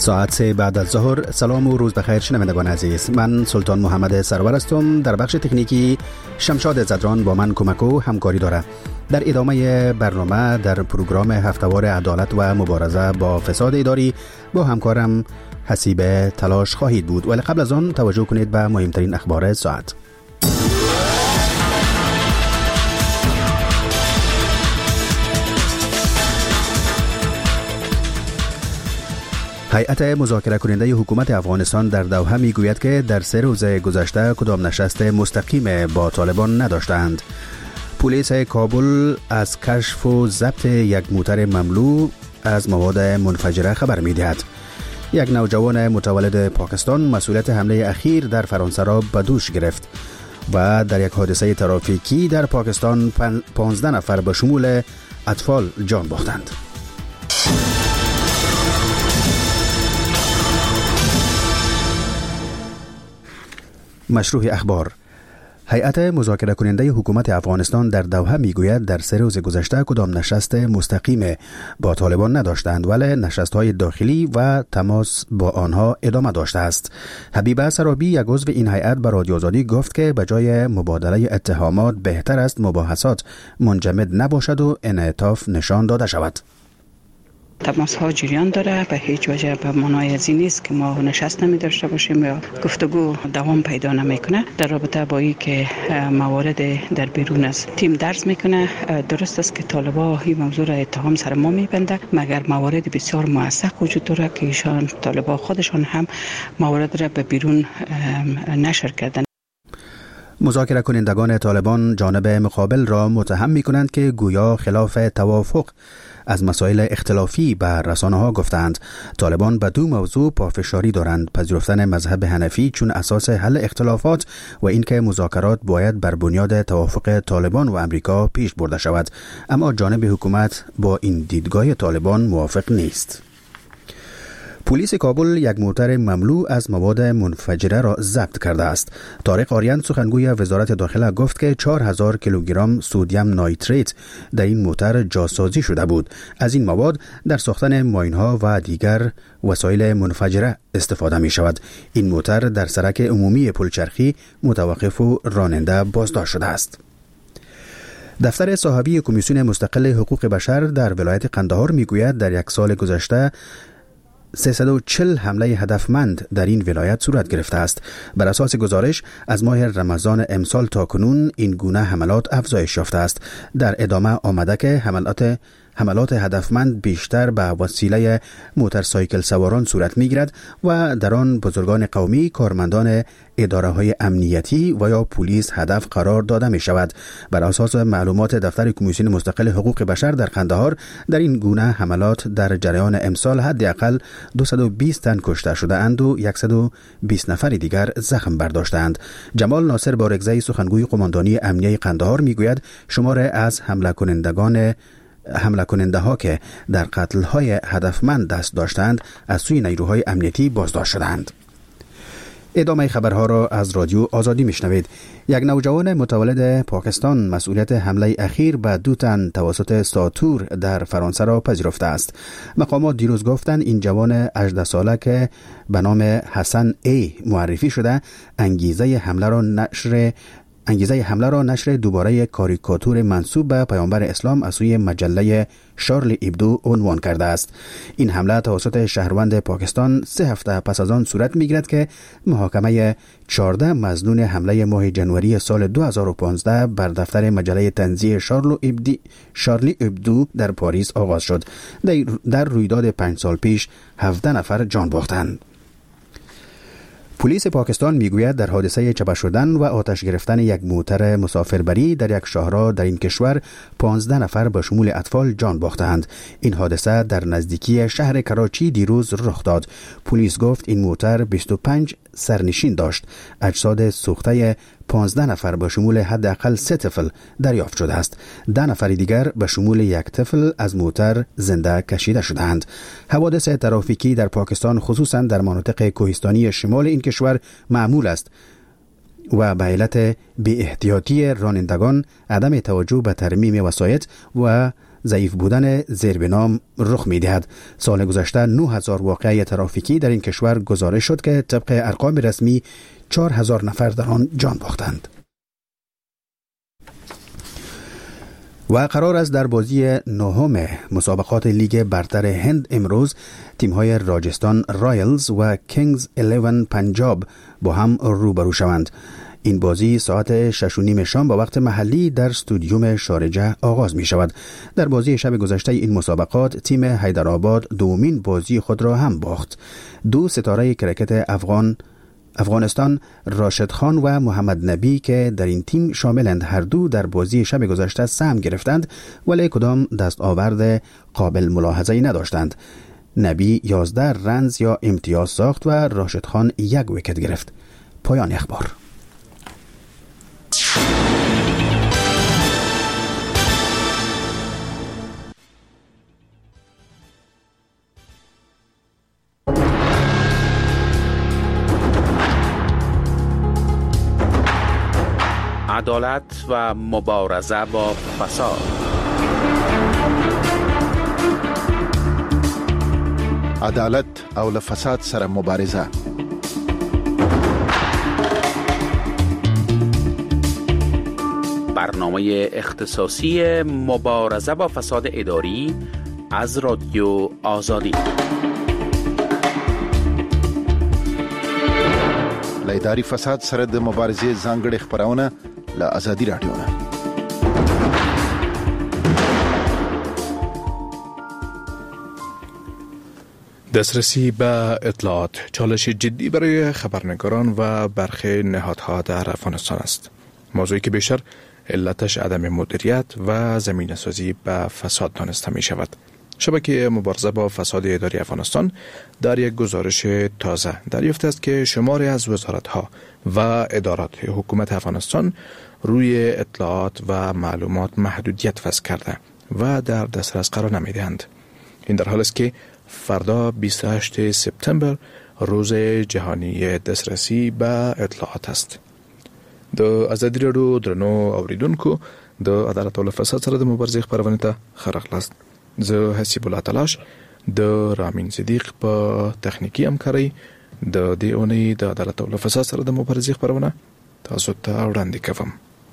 ساعت 3 بعد از ظهر. سلام و روز بخیر شنوندگان عزیز. من سلطان محمد سرور هستم. در بخش تکنیکی شمشاد زدران با من کمک و همکاری داره. در ادامه برنامه در پروگرام هفته‌وار عدالت و مبارزه با فساد اداری با همکارم حسیب تلاش خواهید بود، ولی قبل از آن توجه کنید به مهمترین اخبار ساعت. هیئت مذاکره کننده حکومت افغانستان در دوحه میگوید که در 3 روز گذشته کدام نشست مستقیم با طالبان نداشتند. پلیس کابل از کشف و ضبط یک موتر مملو از مواد منفجره خبر می‌دهد. یک نوجوان متولد پاکستان مسئولیت حمله اخیر در فرانسه را به دوش گرفت و در یک حادثه ترافیکی در پاکستان 15 نفر به شمول اطفال جان باختند. مشروع اخبار. هیئت مذاکره کننده حکومت افغانستان در دوحه میگوید در 3 روز گذشته کدام نشست مستقیم با طالبان نداشتند، ولی نشست‌های داخلی و تماس با آنها ادامه داشته است. حبیبه سرابی، یک عضو این هیئت، به رادیو آزادی گفت که به جای مبادله اتهامات بهتر است مباحثات منجمد نباشد و انعطاف نشان داده شود. تماس ها جریان داره، به هیچ وجه به معنای از این نیست که ما نشست نمی داشته باشیم یا گفتگو دوام پیدا نمیکنه. در رابطه با این که موارد در بیرون از تیم درز میکنه، درست است که طالبا این موضوع را اتهام سر ما میبنده، مگر موارد بسیار موثق وجود داره که ایشان طالبا خودشان هم موارد را به بیرون نشر کردن. مذاکره کنندگان طالبان جانب مقابل را متهم میکنند که گویا خلاف توافق از مسائل اختلافی به رسانه ها گفتند. طالبان به 2 موضوع پافشاری دارند: پذیرفتن مذهب حنفی چون اساس حل اختلافات و اینکه مذاکرات باید بر بنیاد توافق طالبان و امریکا پیش برده شود. اما جانب حکومت با این دیدگاه طالبان موافق نیست. پلیس کابل یک موتر مملو از مواد منفجره را ضبط کرده است. طارق آریان، سخنگوی وزارت داخله، گفت که 4000 کیلوگرم سدیم نایتریت در این موتر جاسازی شده بود. از این مواد در ساختن ماین‌ها و دیگر وسایل منفجره استفاده می شود. این موتر در سرک عمومی پلچرخی متوقف و راننده بازداشت شده است. دفتر صاحبی کمیسیون مستقل حقوق بشر در ولایت قندهار می گوید در 1 سال گذشته 340 حمله هدفمند در این ولایت صورت گرفته است. بر اساس گزارش از ماه رمضان امسال تا کنون این گونه حملات افزایش یافته است. در ادامه آمده که حملات هدفمند بیشتر به وسیله موتورسایکل سواران صورت می‌گیرد و در آن بزرگان قومی، کارمندان اداره‌های امنیتی و یا پلیس هدف قرار داده می‌شود. بر اساس معلومات دفتر کمیسیون مستقل حقوق بشر در قندهار، در این گونه حملات در جریان امسال حداقل 220 تن کشته شده اند و 120 نفر دیگر زخم برداشتند. جمال ناصر بارگزی، سخنگوی قماندانی امنیه قندهار، میگوید شمار از حمله کننده ها که در قتل های هدفمند دست داشتند از سوی نیروهای امنیتی بازداشت شدند. ادامه خبرها را از رادیو آزادی میشنوید. یک نوجوان متولد پاکستان مسئولیت حمله اخیر به 2 تن توسط ساتور در فرانسه را پذیرفته است. مقامات دیروز گفتند این جوان 18 ساله که به نام حسن ای معرفی شده انگیزه حمله را نشر دوباره کاریکاتور منسوب به پیامبر اسلام از سوی مجله شارلی ابدو عنوان کرده است. این حمله توسط شهروند پاکستان 3 هفته پس از آن صورت می‌گیرد که محاکمه 14 مظنون حمله ماه جنوری سال 2015 بر دفتر مجله طنزی شارلی ابدو در پاریس آغاز شد. در رویداد 5 سال پیش 17 نفر جان باختند. پلیس پاکستان میگوید در حادثه چپه شدن و آتش گرفتن یک موتر مسافربری در یک شاهراه در این کشور 15 نفر به شمول اطفال جان باختند. این حادثه در نزدیکی شهر کراچی دیروز رخ داد. پلیس گفت این موتر 25 سرنشین داشت. اجساد سوخته 15 نفر به شمول حداقل 3 طفل دریافت شده است. 10 نفر دیگر به شمول 1 طفل از موتر زنده کشیده شدند. حوادث ترافیکی در پاکستان خصوصا در مناطق کوهستانی شمال این کشور معمول است و به علت بی احتیاطی رانندگان، عدم توجه به ترمیم وسایط و ضعیف بودن زیربنا رخ می‌دهد. سال گذشته 9000 واقعه ترافیکی در این کشور گزارش شد که طبق ارقام رسمی 4000 نفر در آن جان باختند. و قرار است در بازی نهم مسابقات لیگ برتر هند امروز تیم‌های راجستان رایلز و کینگز 11 پنجاب با هم روبرو شوند. این بازی ساعت 6:30 شام با وقت محلی در استودیوم شارجه آغاز می شود. در بازی شب گذشته این مسابقات تیم حیدرآباد دومین بازی خود را هم باخت. دو ستاره کرکت افغانستان راشد خان و محمد نبی که در این تیم شاملند هر دو در بازی شب گذشته سهم گرفتند ولی کدام دستاورد قابل ملاحظه‌ای نداشتند. نبی 11 رنز یا امتیاز ساخت و راشد خان 1 ویکت گرفت. پایان اخبار. عدالت و مبارزه با فساد. عدالت او له فساد سره مبارزه. برنامه اختصاصی مبارزه با فساد اداری از رادیو آزادی. له اداري فساد سره د مبارزې ځانګړي خبرونه له آزادي رادیو نه. دسترسی به اطلاعات چالش جدی برای خبرنگاران و برخی نهادها در افغانستان است. موضوعی که بیشتر علتش عدم مدیریت و زمینه‌سازی به فساد دانسته می شود. شبکه مبارزه با فساد اداری افغانستان در یک گزارش تازه دریافت است که شماری از وزارت‌ها و ادارات حکومت افغانستان روی اطلاعات و معلومات محدودیت وضع کرده و در دسترس قرار نمی‌دهند. این در حالی است که فردا 28 سپتامبر روز جهانی دسترسی به اطلاعات است. د آزادي راډیو درنو اوریدونکو د عدالت او فساد سره د مبارزې خبرونه ته خراغلاست. زه حسیب الله تلاش د رامین صدیق په تخنیکی همکاري د دې اونۍ د عدالت او فساد سره د مبارزې خبرونه تاسو ته وړاندې کوم.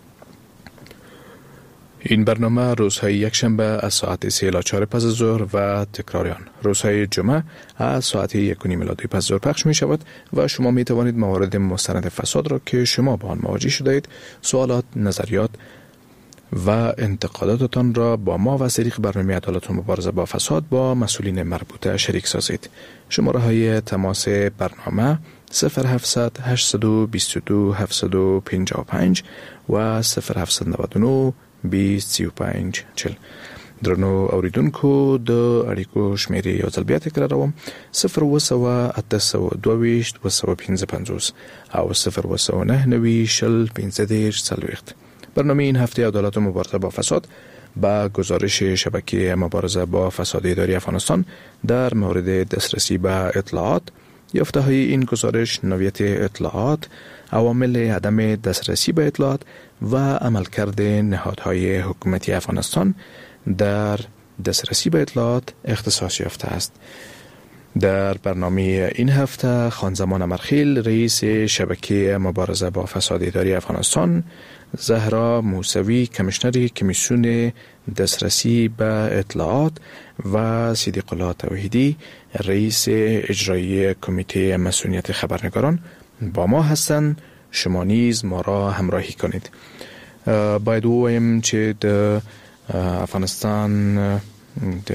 این برنامه روزهای یکشنبه از ساعت 3 الی 4 پس از ظهر و تکرار آن روزهای جمعه از ساعت 1:30 میلادی پس از ظهر پخش می شود و شما می توانید موارد مستند فساد را که شما با آن مواجه شده اید، سوالات، نظریات و انتقاداتتان را با ما و از طریق برنامه عدالت و مبارزه با فساد با مسئولین مربوطه شریک سازید. شماره های تماس برنامه 0700 822 755 و 0799 203540. درنو اوریدونکو د اړیکو شمیرې یو ځل بیا تکراروم 02822 255 او 01990 برنامه این هفته عدالت و مبارزه با فساد با گزارش شبکه مبارزه با فساد اداری افغانستان در مورد دسترسی به اطلاعات، یافته‌های این گزارش، نوعیت اطلاعات، عوامل عدم دسترسی به اطلاعات و عملکرد نهادهای حکومتی افغانستان در دسترسی به اطلاعات اختصاص یافته است. در برنامه این هفته خانزمان امرخیل رئیس شبکه مبارزه با فساد اداری افغانستان، زهرا موسوی کمیشنر کمیسیون دسترسی به اطلاعات و صدیق الله توحیدی رئیس اجرایی کمیته مسئولیت خبرنگاران با ما هستند. شما نیز ما را همراهی کنید. باید بگویم چې د افغانستان د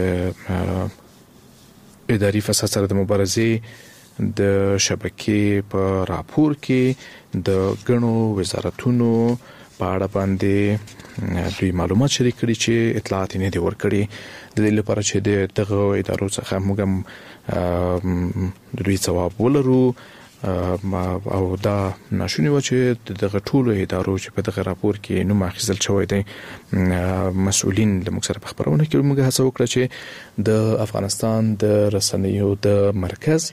اداري فساد سره د مبارزې د شبکې په راپور کې د ګڼو وزارتونو په اړه باندې دوی معلومات شریک کړي چې اطلاعات نه دي ورکړي. د دې لپاره چې دغه ادارو څخه موږ د دوی ځواب ولرو او دا ناشونی و چې دغه ټولو ادارو چې په دغه راپور کې نوم اخیستل شوی دی مسؤلین له موږ سره په خبرونه کې موږ هڅه وکړه چې د افغانستان د رسنیو د مرکز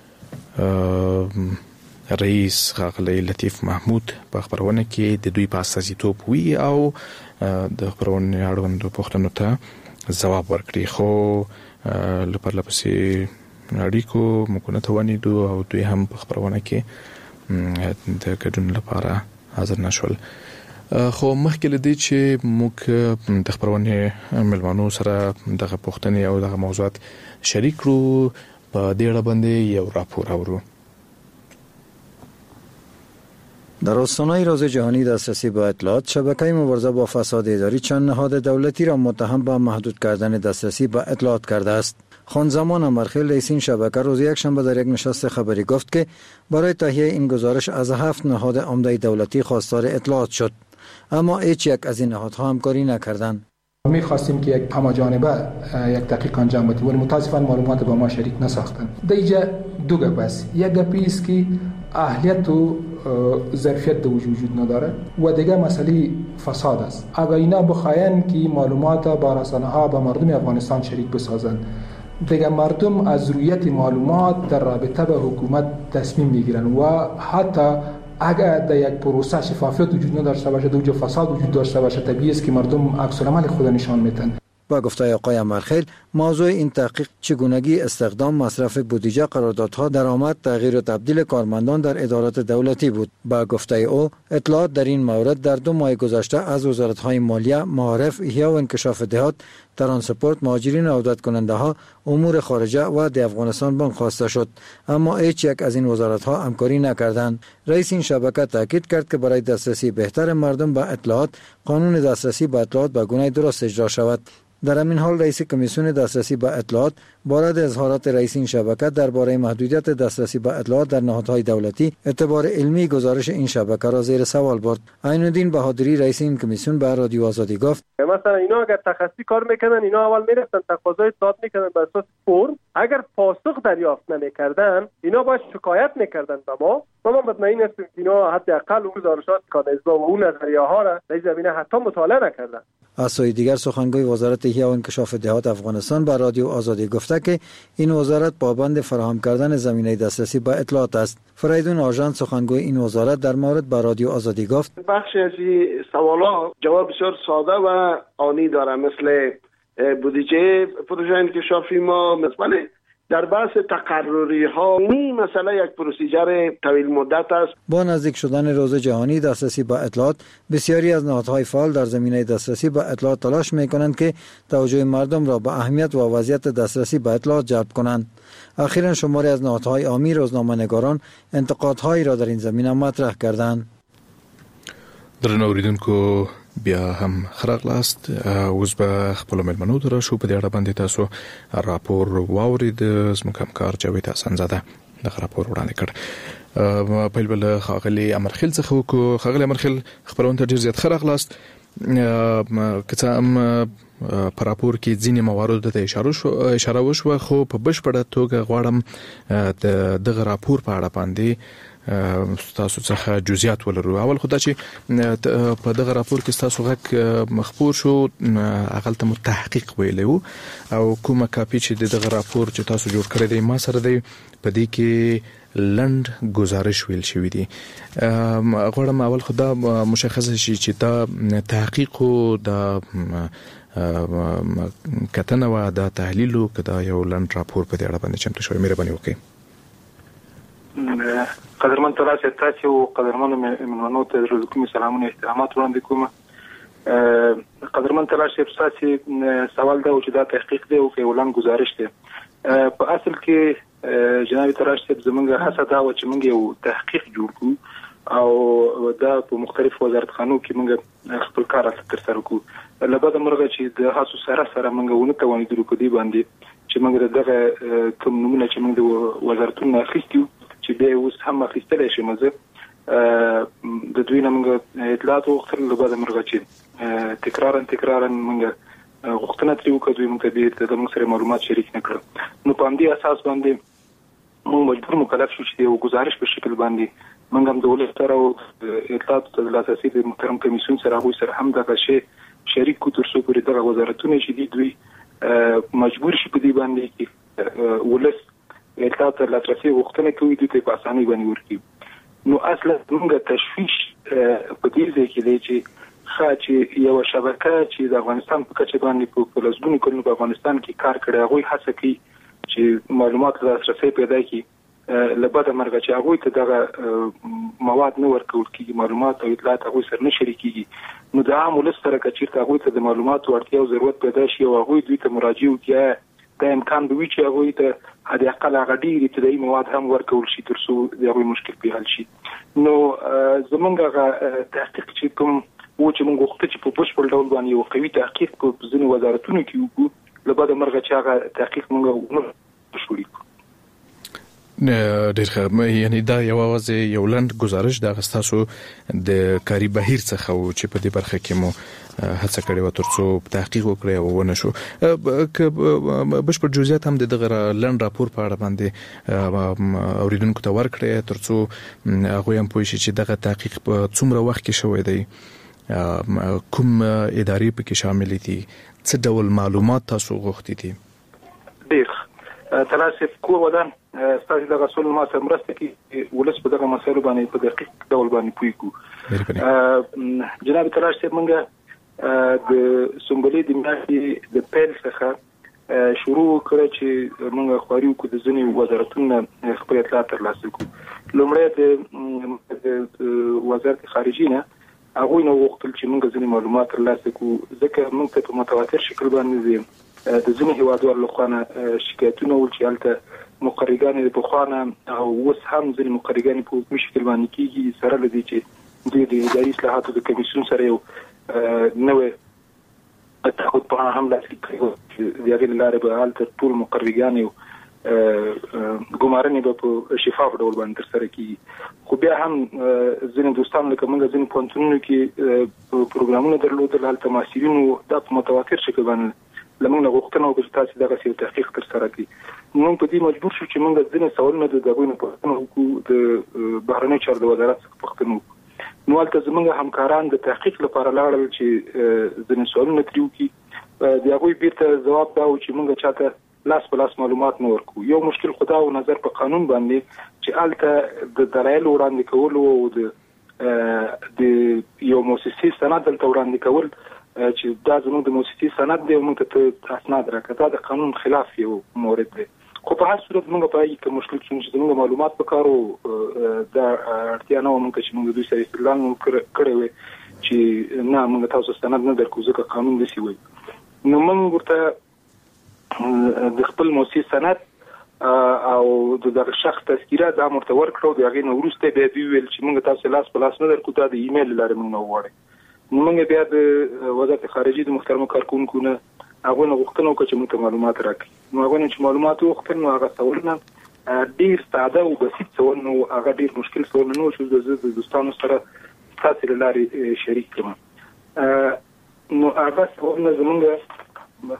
رئیس ښاغلی لطیف محمود په خبرونه کې د دوی په استازیتوب وي او د خبرونې اړوندو پوښتنو ته ځواب ورکړي. خو لپسې اړیکو مونږ ته ونیدو او دوی هم په خبرونه کې د ګډون لپاره حاضر نشول. خو مخکې لدی چې موږ د خبرونه ملمنو سره دغه پوښتنې او دغه موضوعات شریک کړو، په دې اړه باندې یو راپور اورو. در آستانه روز جهانی دسترسی به اطلاعات، شبکه مبارزه با فساد اداری چند نهاد دولتی را متهم به محدود کردن دسترسی به اطلاعات کرده است. خانزمان امرخیل رئیس این شبکه روز یکشنبه در یک نشست خبری گفت که برای تهیه این گزارش از 7 نهاد عمده دولتی خواستار اطلاعات شد، اما هیچ یک از این نهادها همکاری نکردند. می خواستیم که یک هماجانبه یک تحقیق انجام بدیم ولی متاسفانه معلومات با ما شریک نساختند. دیجا دو گپ است. یک گپی است که اهلیت و ظرفیت وجود نداره و دیگه مسئله فساد است. اگر اینا بخواین که معلومات با رسانه ها با مردم افغانستان شریک بسازند، دیگه مردم از رویت معلومات در رابطه به حکومت تصمیم میگیرن و حتی اگر در یک پروسه شفافیت وجود نداشته باشه، دوجه فساد وجود داشته باشه، طبیعی است که مردم عکس العمل خود نشان میدن. با گفته آقای امرخیل، موضوع این تحقیق چگونگی استخدام، مصرف بودجه، قراردادها، درآمد، تغییر و تبدیل کارمندان در ادارات دولتی بود. با گفته او، اطلاعات در این مورد در 2 ماه گذشته از وزارت‌های مالیه، معارف، احیا و انکشاف دهات، ترانسپورت، مهاجرین و عودت کننده ها، امور خارجه و د افغانستان بانک خواسته شد، اما هیچ یک از این وزارت‌ها همکاری نکردند. رئیس این شبکه تاکید کرد که برای دسترسی بهتر مردم به اطلاعات، قانون دسترسی به اطلاعات به گونه درست اجرا شود. در همین حال رئیس کمیسیون دسترسی به اطلاعات بارد اظهارات رئیس این شبکه درباره محدودیت دسترسی به اطلاعات در نهادهای دولتی اعتبار علمی گزارش این شبکه را زیر سوال برد. عین‌الدین بهادری رئیس این کمیسیون به رادیو آزادی گفت: مثلا اینا اگر تخصصی کار میکنن، اینا اول میرفتن تقاضای اطلاعات میکنن بر اساس فرم، اگر پاسخ دریافت نمیکردن اینا باید شکایت میکردن به ما مطمئن هستیم که اینا حداقل اون گزارشات کانزا و اون نظریه ها را در زمینه حتی مطالعه نکردن. از سوی دیگر سخنگوی وزارت احیا و انکشاف دهات افغانستان به رادیو آزادی گفته که این وزارت پابند فراهم کردن زمینه دسترسی به اطلاعات است. فریدون آژان سخنگوی این وزارت در مورد به رادیو آزادی گفت: بخشی از این سوالا جواب بسیار ساده و آنی داره، مثل بودجه پروژه انکشافی ما، مثلا در بحث تقرری ها این مسئله یک پروسیجر طویل مدت است. با نزدیک شدن روز جهانی دسترسی به اطلاعات، بسیاری از نهادهای فعال در زمینه دسترسی به اطلاعات تلاش می‌کنند که توجه مردم را به اهمیت و وضعیت دسترسی به اطلاعات جلب کنند. اخیراً شماری از نهادهای عامی، روزنامه‌نگاران انتقادهایی را در این زمینه مطرح کردند. درنو اوریدونکو بیا هم خراغلاست. اوس به خپل ملمنو تر شو په دې اړه باندې تاسو راپور واورید. زموږ همکار جاوید حسن زاده دا راپور وړاندې کړ. په بل خاغلی امرخیل څخه وکړو. خاغلی امرخیل خبرونه ډیر زیات خراغلاست. کته هم په راپور کې ځینې موارد ته اشاره وشوه، خو په بشپړه توګه غواړم دغه راپور په اړه باندې تاسو څخه جزئیات ولرو. اول خدای چې په دغه راپور کې تاسو غږ مخبور شو، اغلته متحقق ویلو او کومه کاپی چې دغه راپور چې تاسو جوړ کړی دی ما سره دی، په دې کې لند گزارش ویل شوی دی. غواړم اول خدای مشخصه شي چې دا تحقیق او دا کتنه و دا تحلیل او کدا یو لند راپور په دې اړه باندې چمتو شوی. مهرباني وکړئ. قدرمن تاسو ته او قدرمن مېلمنو ته د کوم سلامونه احترامات وړاندې کوم. قدرمن تاسو ته سوال دا چې دا تحقیق دی او کې ولن گزارش دی. په اصل کې جناب تراشته زمونږ هڅه دا و چې موږ یو تحقیق جوړ کړو او دا په مختلف وزارتخانو کې موږ خپل کار تر سره کوو. لبعد مرغه چې د هڅو سره موږ ونه توانیدو په دې باندې چې موږ دغه کوم نمونه چې موږ د وزارتونو اخیستو چې به اوس هم اخیستل شي مزه د دوی نه موږ اطلاعات وکړل. لبعد مرغه چې تکرارا موږ غوښتنه ترې وکړو موږ ته د موږ سره معلومات شریک نکړل. نو په دې اساس باندې موږ مجبور مکلف شو چې یو گزارش په شکل باندې موږ هم د ولایت سره او اطلاعات د لاسرسي د محترم کمیسیون سره هغوی سره هم دغه شی شریک کو تر څو پورې دغه وزارتونه چې دوی مجبور شي په دې باندې چې ولس اطلاعات لاسرسي غوښتنه کوي دوی ته په اسانۍ باندې ورکړي. نو اصلا موږ تشویش په دې ځای کې دی چې چې یو شبکه چې د افغانستان په کچه باندې په لسګونو کلونو په افغانستان کې کار کړی هغه هڅه کوي چې معلومات د لاسرسي پیدا کړي لبد مرګ چې هغه ته دغه مواد نو ورکول کیږي معلومات او اطلاعات هغه سره نه شریکيږي نو د عام ولس سره چې هغه ته د معلومات ورتیا او ضرورت پیدا شي او هغه دوی ته مراجعه وکړي د امکان به وي چې هغه ته هدي اقل غډيري ابتدایي مواد هم ورکول شي ترڅو دغه مشکل په حل شي نو زمونږه تحقیق چې کوم و چې موږ وخت چې په بشپړ ډول باندې یو قوي تحقیق په ځینو وزارتونو کې وکړو لبد مرغه چې هغه تحقیق موږ شوړی ډېر ښه یعنی دا یو لند گزارش د غستاسو د کاری بهیر څخه و چې په دې برخه کې مو هڅه کړې و ترڅو تحقیق وکړي او ونه شو بشپړ جزئیات هم دغه لند راپور په اړه باندې اوریدونکو ته ورکړي ترڅو هغه هم پوه شي چې دغه تحقیق په څومره وخت کې شوی دی کوم ادارې پکې شامل دي څه ډول معلومات تاسو غوښتي دي ډېر تلاسف کو ودان ستاسو د رسول ما سره مرسته کې ولس په دغه مسایلو باندې په دقیق ډول باندې پوي کو جناب تلاسف منګه د سمبولي د میاشتې د پیل څخه شروع کړ چې موږ خوري کو د ځینې وزارتونو خپل اطلاعات ترلاسه کړو لومړی د وزارت خارجه نه هغه نو وختل چې موږ ځینې معلومات ترلاسه کړو ځکه موږ په متواتر شکل باندې د ځینې هیوادوالو لخوا شکایتونه ول چې البته مقررګان د بخوانه او وس هم ځینې مقررګان په کوم شکل باندې کیږي سره لدی چې د اداري اصلاحاتو د کمیسیون سره یو نوې تعهد په هم لاسلیک کړو چې د هغې لارې به هلته ټول مقررګان یو ګمارنې به په شفاف ډول باندې ترسره کیږي خو بیا هم ځینې دوستان لکه موږ ځینې پوهنتونونو کې پروګرامونه درلودل هلته محصلینو دا په متواتر شکل باندې لمونږ غوښتنه وکړه چې تاسو دغه څه تحقیق ترسره کړئ موږ په دې مجبور شو چې موږ ځینې سوالونه د دغه نه پوښتنه وکړو د بهرنی چارو د وزارت څخه پوښتنه وکړو نو البته زموږ همکاران د تحقیق لپاره لاړل چې ځینې سوالونه ترې وکړي د هغوی بیرته ځواب دا و چې موږ چاته لاس په لاس معلومات نه ورکو یو مشکل خدا او نظر په قانون باندې چې البته د دلایل وړاندې کول او د یو مؤسسي سند دلته وړاندې کول چې دا زموږ د مؤسسي سند دی موږ ته اسناد راکړه دا د قانون خلاف یو مورد دی خو په هر صورت موږ په یوه کې مشکل چې زموږ معلومات پکارو دا اړتیا نه موږ چې موږ دوی سره استدلال کړی وي چې نه موږ تاسو سند نه درکو ځکه قانون دسی وي نو موږ ورته د خپل مؤسسي سند او د شخص تذکیره دا مرتور کړو د هغې نه وروسته بیا دوی ویل چې موږ تاسو لاس په لاس نه درکو دا د ایمیل لارې موږ نه وغواړئ نو موږ بیا د وزارت خارجه د محترمو کارکونکو نه هغه نو غوښتنه وکړه چې موږ معلومات راکړي نو هغه چې معلومات وغوښتل نو هغه سوالونه ډیر ساده او بسيط سوال نو هغه ډیر مشکل سوال نه چې د دوستانو سره تاسو لاري شریک کړم نو هغه سوالونه زمونږ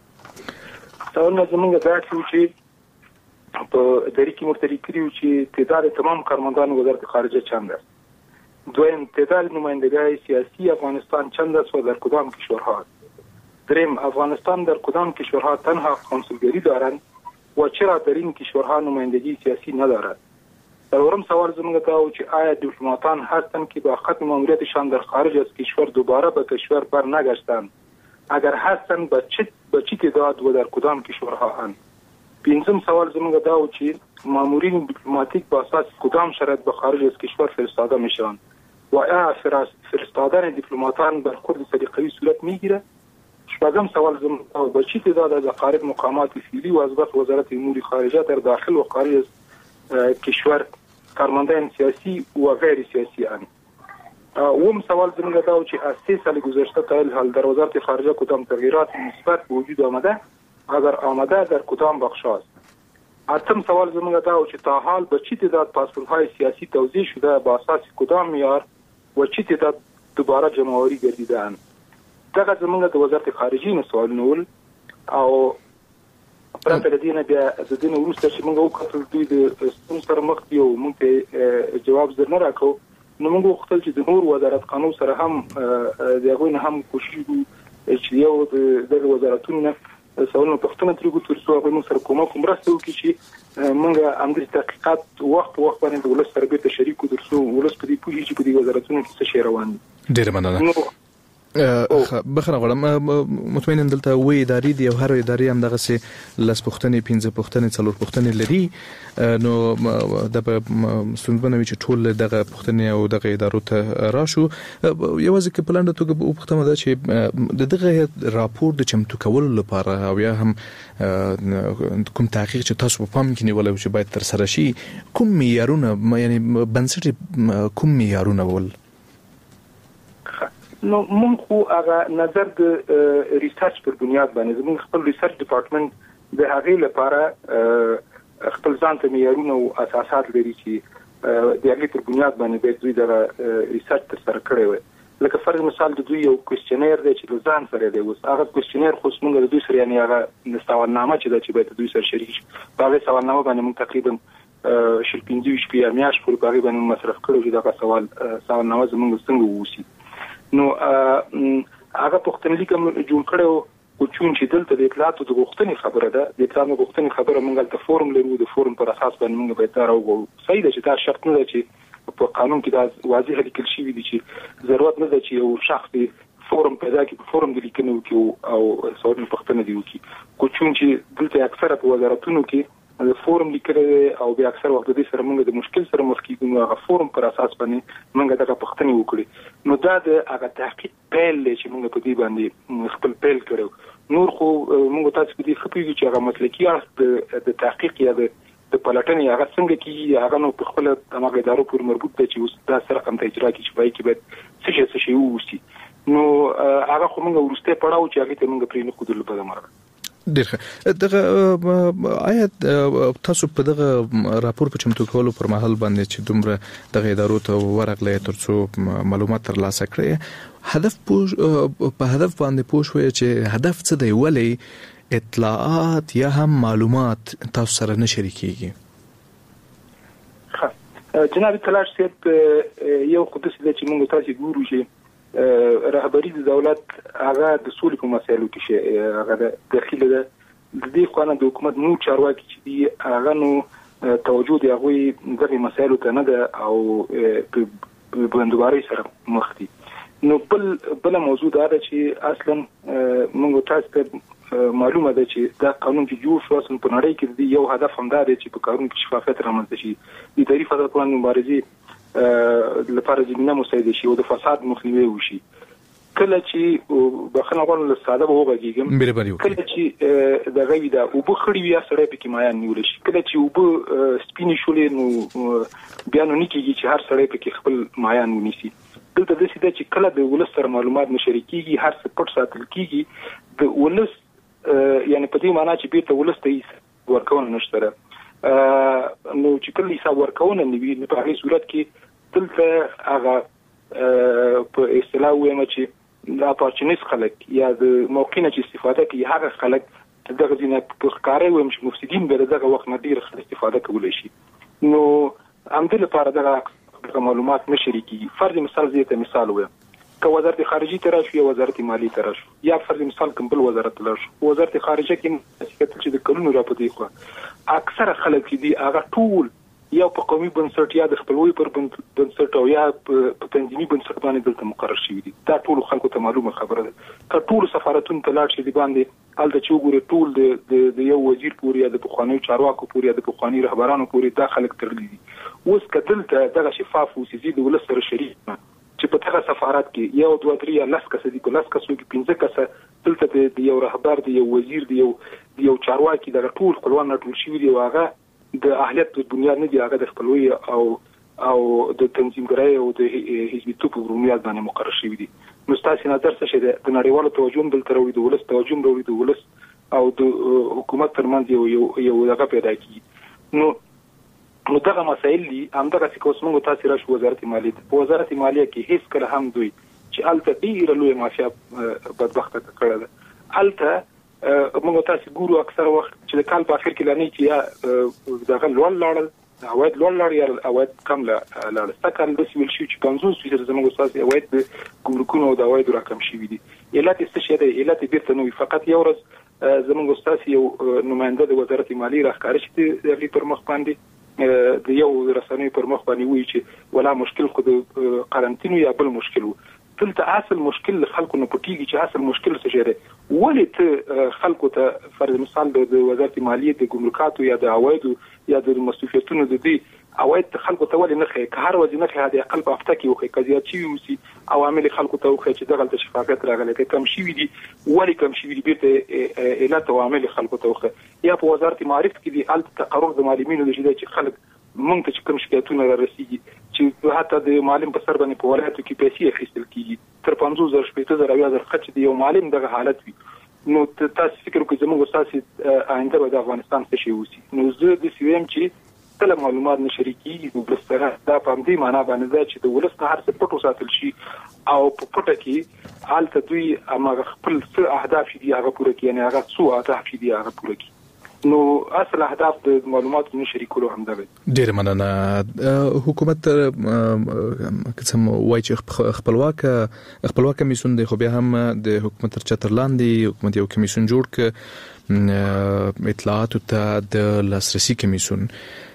دا چې په دریکې مرتری کړیو چې تعداد تمام کارمندانو وزارت خارجه چند است دویم تعداد نمایندگان سیاسی افغانستان چند است و در کدام کشورها دریم افغانستان در کدام کشورها تنها کنسولگری دارند و چرا در این کشورها نمایندگی سیاسی ندارد سوم سوال زمونږ ته چې آیا دیپلماتان هستند که با ختم ماموریتشان در خارج از کشور دوباره به کشور بر نگشتند اگر هستند به چه تعداد و در کدام کشورها اند پنځم سوال زمونږ دا و چې مامورین دیپلماتیک با اساس کدام شرط به خارج از کشور فرستاده میشوند و آیا فرستادن دیپلماتان بر خود سلیقه‌ای صورت میگیره شپږم سوال زمونږ به چه تعداد از اقارب مقامات فعلی و از وزارت امور خارجه در داخل و خارج از کشور کارمندان سیاسی و غیر سیاسی اند اوم سوال زمونږ دا و چې از 3 سال گذشته تا الحال در وزارت خارجه کدام تغییرات مثبت به وجود آمده اگر آمده در کدام بخش است اتم سوال زمونږ دا و چې تا حال به چه تعداد پاسپورت‌های سیاسی توزیع شده با اساس کدام معیار و چه تعداد دوباره جمع‌آوری گردیده‌اند دغه زمونږ د وزارت خارجه نه سوالونه ول او پرته د دې نه بیا د دې نه وروسته چې موږ وکړل دوی د ستون سره مخ دي او موږ ته جواب زر نه راکو نو موږ وکړل چې د نور وزارت قانون سره هم دغه نه هم کوشش وکړو چې یو د وزارتونو نه سوالونه پښتنه ترګو تر څو هغه موږ سره کومه مرسته وکړي چې موږ امر تحقیقات وخت باندې ولس سره به شریک تر څو ولس په دې پوهیږي چې په دې وزارتونو کې څه شی روان دي ډیر مننه بخنه غواړم مطمئنا دلته وې ادارې دی او هر ادارې هم دغه سي لس پوښتنې 15 پوښتنې 4 پوښتنې لري نو د ستونزمنه وی چې ټول دغه پوښتنې او دغه ادارو ته راشو یوازې کې پلان ته پوښتنه ده چې دغه راپور د چمتو کولو لپاره او یا هم کوم تحقیق چې تاسو په پام کې نیولای چې باید تر سره شي کوم معیارونه یعنی بنسټ کوم معیارونه ول نو موږ خو هغه نظر د ریسرچ پر بنیاد باندې زموږ خپل ریسرچ ډپارټمنټ د هغې لپاره خپل ځان ته معیارونه او اساسات لري چې د هغې پر بنیاد باندې باید دوی دغه ریسرچ ترسره کړی وي لکه فرض مثال د دوی یو کوېسچنیر دی چې د ځان سره دی اوس هغه کوېسچنیر خو موږ د دوی سره یعنې هغه سوالنامه چې ده چې باید دوی سره شریک شي په هغې سوالنامه باندې موږ تقریبا 15 شپې یا میاشت پورې په هغې باندې مصرف کړی چې دغه سوالنامه زموږ څنګه ووسي نو هغه پوښتنلیک جوړ کړو او چې دلته د اطلاعاتو د غوښتنې خبره ده د اطلاعاتو غوښتنې خبره موږ د فورم لرو د فورم پر اساس باندې موږ به دا راوړو صحیح ده چې دا شرط نه ده چې په قانون کې دا واضح لیکل شوی دی چې ضرورت نه ده چې یو شخص فورم پیدا کړي په فورم د لیکنو کې او سوال پوښتنه دی وکړي خو چې دلته اکثره په وزارتونو کې د فورم لیکل او بیا اکثر وخت د دې سره موږ د مشکل سره مخ کیږو نو هغه فورم پر اساس باندې موږ دغه پوښتنه وکړي نو دا د هغه تحقیق پیل چې موږ په دې باندې خپل پیل کړو نور خو موږ تاسو په دې خپل چې هغه مسلکي اړخ د تحقیق یا د پلټنې هغه څنګه کیږي هغه نو په خپل دماغ ادارو پورې مربوط دی چې اوس دا سره کوم اجرا کې چې وایي کې به څه شي ووسی نو هغه خو موږ ورسته پړاو چې هغه ته موږ پرې نه کودل په دماغ ډیر دغه آیا تاسو په دغه راپور په چمتو کولو پر مهال باندې چې دومره دغه ادارو ته ورغلې ترڅو معلومات ترلاسه کړئ هدف باندې پوښوي چې هدف څه دی ولې اطلاعات یا هم معلومات تاسو سره نه شریکيږي جناب تلاش صاحب یو خدای دې چې موږ تاسو ګورو چې رهبری د دولت هغه د سولې په مسایلو کې هغه داخله ده د دې خو نه د حکومت نو چارواکي چې دی هغه نو توجه دی هغه دغه مسایلو ته نه ده او په بندوباري سره مخ دي نو بل موضوع دا ده چې اصلا موږ تاسو ته معلومه ده چې دا قانون چې جوړ شو اصلا په نړۍ کې دی یو هدف هم دا دی چې په قانون کې شفافیت رامنځته شي د اداري فساد پر وړاندې مبارزه لپاره زمينه مساعده شي او د فساد مخنیوي وشي کله چې بخنه غوړل ساده وګورئ کله چې د غوي دا او بخړی یا سره پکې مایان نیول شي کله چې او سپینې شولې نو بیا نو نکیږي چې هر سره پکې خپل مایان ونیسي دلته د سیده چې کله د ولس سره معلومات مشارکيږي هر څه پټ ساتل کیږي د ولس یعنی په دې معنی چې بیرته ولس ته ورکوونه نشته نو چې کله حساب ورکوونه نیوي په هغه صورت کې دلته هغه په اصطلاح وایم چې دا اپورچونیست خلک یا د موقعینه چې استفاده کوي هغه خلک دغه ځینې په ښکارې وایم چې مفسدين به دغه وخت نه ډیر استفاده کولای شي نو همدې لپاره دغه معلومات نشریکي فرض مثال زیاته مثال وایم که وزارت خارجه ته راشي یا وزارت مالی ته راشي یا فرض مثال کوم بل وزارت راشي وزارت خارجه کې چې د کلونو راپدې خو اکثره خلک دي هغه ټول یا په قومي بنسټ یا د خپلوي پر بنسټ او یا په تنظیمي بنسټ باندې دلته مقرر شوی دي دا ټول خلکو ته معلومه خبره ده که ټول سفارتونو ته لاړ شي دی باندې الته چې وګوره ټول د یو وزیر پورې یا د بخوانی چارواکو پورې یا د بخوانی رهبرانو پورې دا خلک ترلي دي اوس کدلته دغه شفاف او سیزي د ولس سره شریک چې په هغه سفارت کې یو دوه درې یا لس کس دي په لس کسو کې 15 کس دلته د یو رهبر دی یو وزیر دی یو چارواکي د ټول خپلوان ټول شي دی واغه د اهلیت په بنیاد نه دی هغه د خپلوي او د تنظیمګرای او د حزبیتوب په بنیاد باندې مقرر شوی دی نو تاسو نظر څه شه د نړیوالو توجه بل تر وي د ولس توجه وروي د ولس او د حکومت ترمنځ یو دغه پیدا کی نو دغه مسایل دي همدغه څه کوم موږ تاسو راش وزارت مالیه په وزارت مالیه کې هیڅ کله هم دوی چې الته ډیره لوی مافیا بدبخته کړه ده الته موږ تاسو ګورو اکثر وخت چې د کال په اخر کې لانی چې دغه لوړ اواید لوړ یا اواید کم لا استکل د سیول شي چې 50% زموږ اساسي اواید د ګمرکونو او د اواید رقم شي دي علت څه شي دی علت بیرته نو فقط یو ورځ زموږ اساسي یو نماینده د وزارت مالیه راخاره شي د پر مخ باندې د یو رسنۍ پر مخ باندې وی چې ولا مشکل خو د قرنطینو یا بل مشکل دلته اصل مشکل خلکو نه پټیږي چې اصل مشکل څه شي. ولې ته خلکو ته فرض مثال د وزارت مالیه د ګمرکاتو یا د عوایدو یا د مصرفیتونو د دې عواید خلکو ته ولې نه خې که هر وځي نه خې د اقل په هفته کې وخې کزيات شي وسی عوامل خلکو ته وخې چې دغه شفافیت راغلی ته کم شي دي ولې کم شي دي بیرته علت عوامل خلکو ته وخې یا په وزارت معارف کې دي الته تقرر د معلمینو د شي چې خلک مونږ ته کوم شکایتونه را رسیږي چې حتی د معلم په سر باندې په ولایتو کې پیسې اخیستل کیږي تر 50,000 شپږ زره یا در خرچ دی یو معلم دغه حالت وي. نو تاسو فکر کوئ زموږ اساسي آینده به د افغانستان څه شي وسی. نو زه د سویم چې تل معلومات نشریکي نو بلستره دا په دې معنا باندې چې د ولس هر څه پټو ساتل شي او په پټه کې حالت دوی امغه خپل څه اهداف دي هغه پوره کړي نه هغه څو اهداف دي هغه پوره کړي. نو اصل اهداف د معلوماتو نشریکولو هم ده. ډیر مننه. حکومت قسم وای چې خپلواک کمیسیون د خو بیا هم د حکومت تر چتر لاندې حکومت یو کمیسیون جوړ ک اطلاعات ته د لاسرسي کمیسیون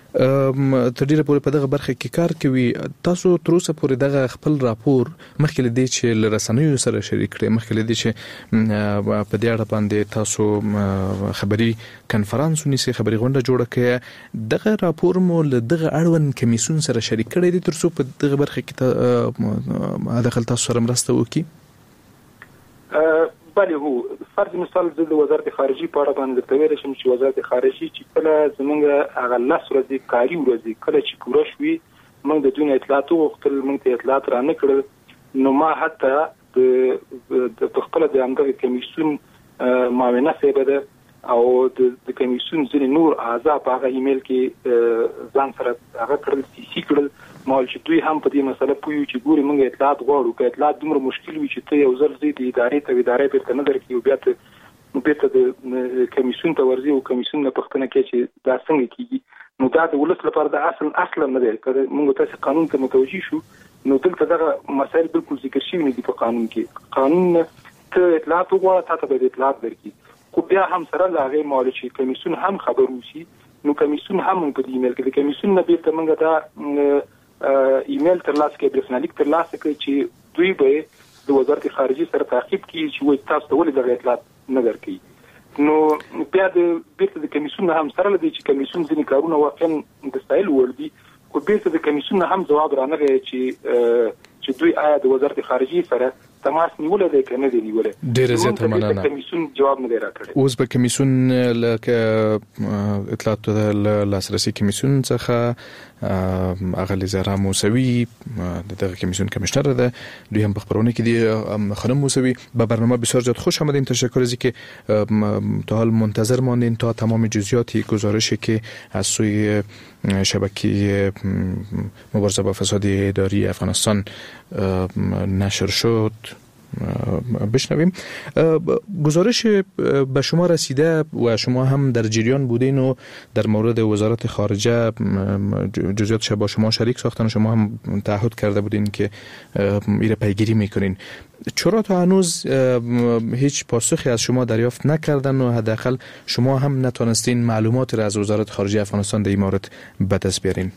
تر ډیره پورې په دغه برخه کې کار کوي. تاسو تر اوسه پورې دغه خپل راپور مخکې له دې چې لرسنیو سره شریک کړئ مخکې له دې چې په دې اړه باندې تاسو خبري کنفرانس ونیسئ خبري غونډه جوړه کړئ دغه راپور مو له دغه اړوند کمیسیون سره شریک کړی دی تر څو په دغه برخه کې داخل تاسو سره مرسته وکړي؟ بله هو فرض مثال د وزارت خارجي په اړه باندې ته ویل شم چې وزارت خارجي چې کله زمونږ هغه لاس ورځي کاری ورځي کله چې پوره شوي موږ د دنیا اطلاعات وغوښتل موږ ته اطلاعات را نه کړل نو ما حتی د خپل د همدغه کمیسیون معاونه صاحب ده او د کمیسیون ځینې نور اعضا په هغه ایمیل کې ځان سره هغه کړل سي کړل مال چې دوی هم په دې مسله پوي چې ګوري موږ اطلاعات غواړو که اطلاعات دومره مشکل وي چې ته یو ځل زی د ادارې په نه درکې او بیا ته د کمیسیون ته ورځي او کمیسیون نه پښتنه کوي چې دا څنګه کیږي نو دا د ولس لپاره د اصل نه دی که موږ تاسو قانون ته متوجي شو نو دلته دغه مسایل بالکل ذکر شوي نه دي په قانون کې. قانون ته اطلاعات وغواړه تاسو به اطلاعات درکړي خو بیا هم سره لاغې مال چې کمیسیون هم خبر وشي نو کمیسیون هم په ایمیل کې د کمیسیون نه بیرته موږ دا ایمیل تر لاسه کې برسنالیک تر لاسه کې چې دوی به د وزارت خارجي سره تعقیب کړي چې وایي تاسو ته ولې دغه اطلاعات نه درکړي. نو بیا د بیرته د کمیسیون هم سره لدی چې کمیسیون ځینې کارونه واقعا د ستایل ور دي خو بیرته د کمیسیون هم جواب رانغی چې دوی آیا د وزارت خارجي سره تماس نیولې ده کنه دی نیولې. ډیره زیاته مننه. کمیسیون جواب نه راکړي. اوس به کمیسیون لکه اطلاعات لاسرسي کمیسیون څخه اغلی زرا موسوي دغه کمیسیون کمیشنر ده دوی هم په خبرونه کې دي خانم موسوي به برنامه بسیار زیاد خوش آمدین. تشکر از اینکه تا حال منتظر ماندین تا تمام جزئیات گزارشی که از سوی شبکه مبارزه با فساد اداری افغانستان نشر شد بشنویم. گزارش به شما رسیده و شما هم در جریان بودین و در مورد وزارت خارجه جزئیاتش با شما شریک ساختن و شما هم تعهد کرده بودین که ایره پیگیری میکنین. چرا تا هنوز هیچ پاسخی از شما دریافت نکردن و حداقل شما هم نتونستین معلومات را از وزارت خارجه افغانستان در این مورد به دست بیارین؟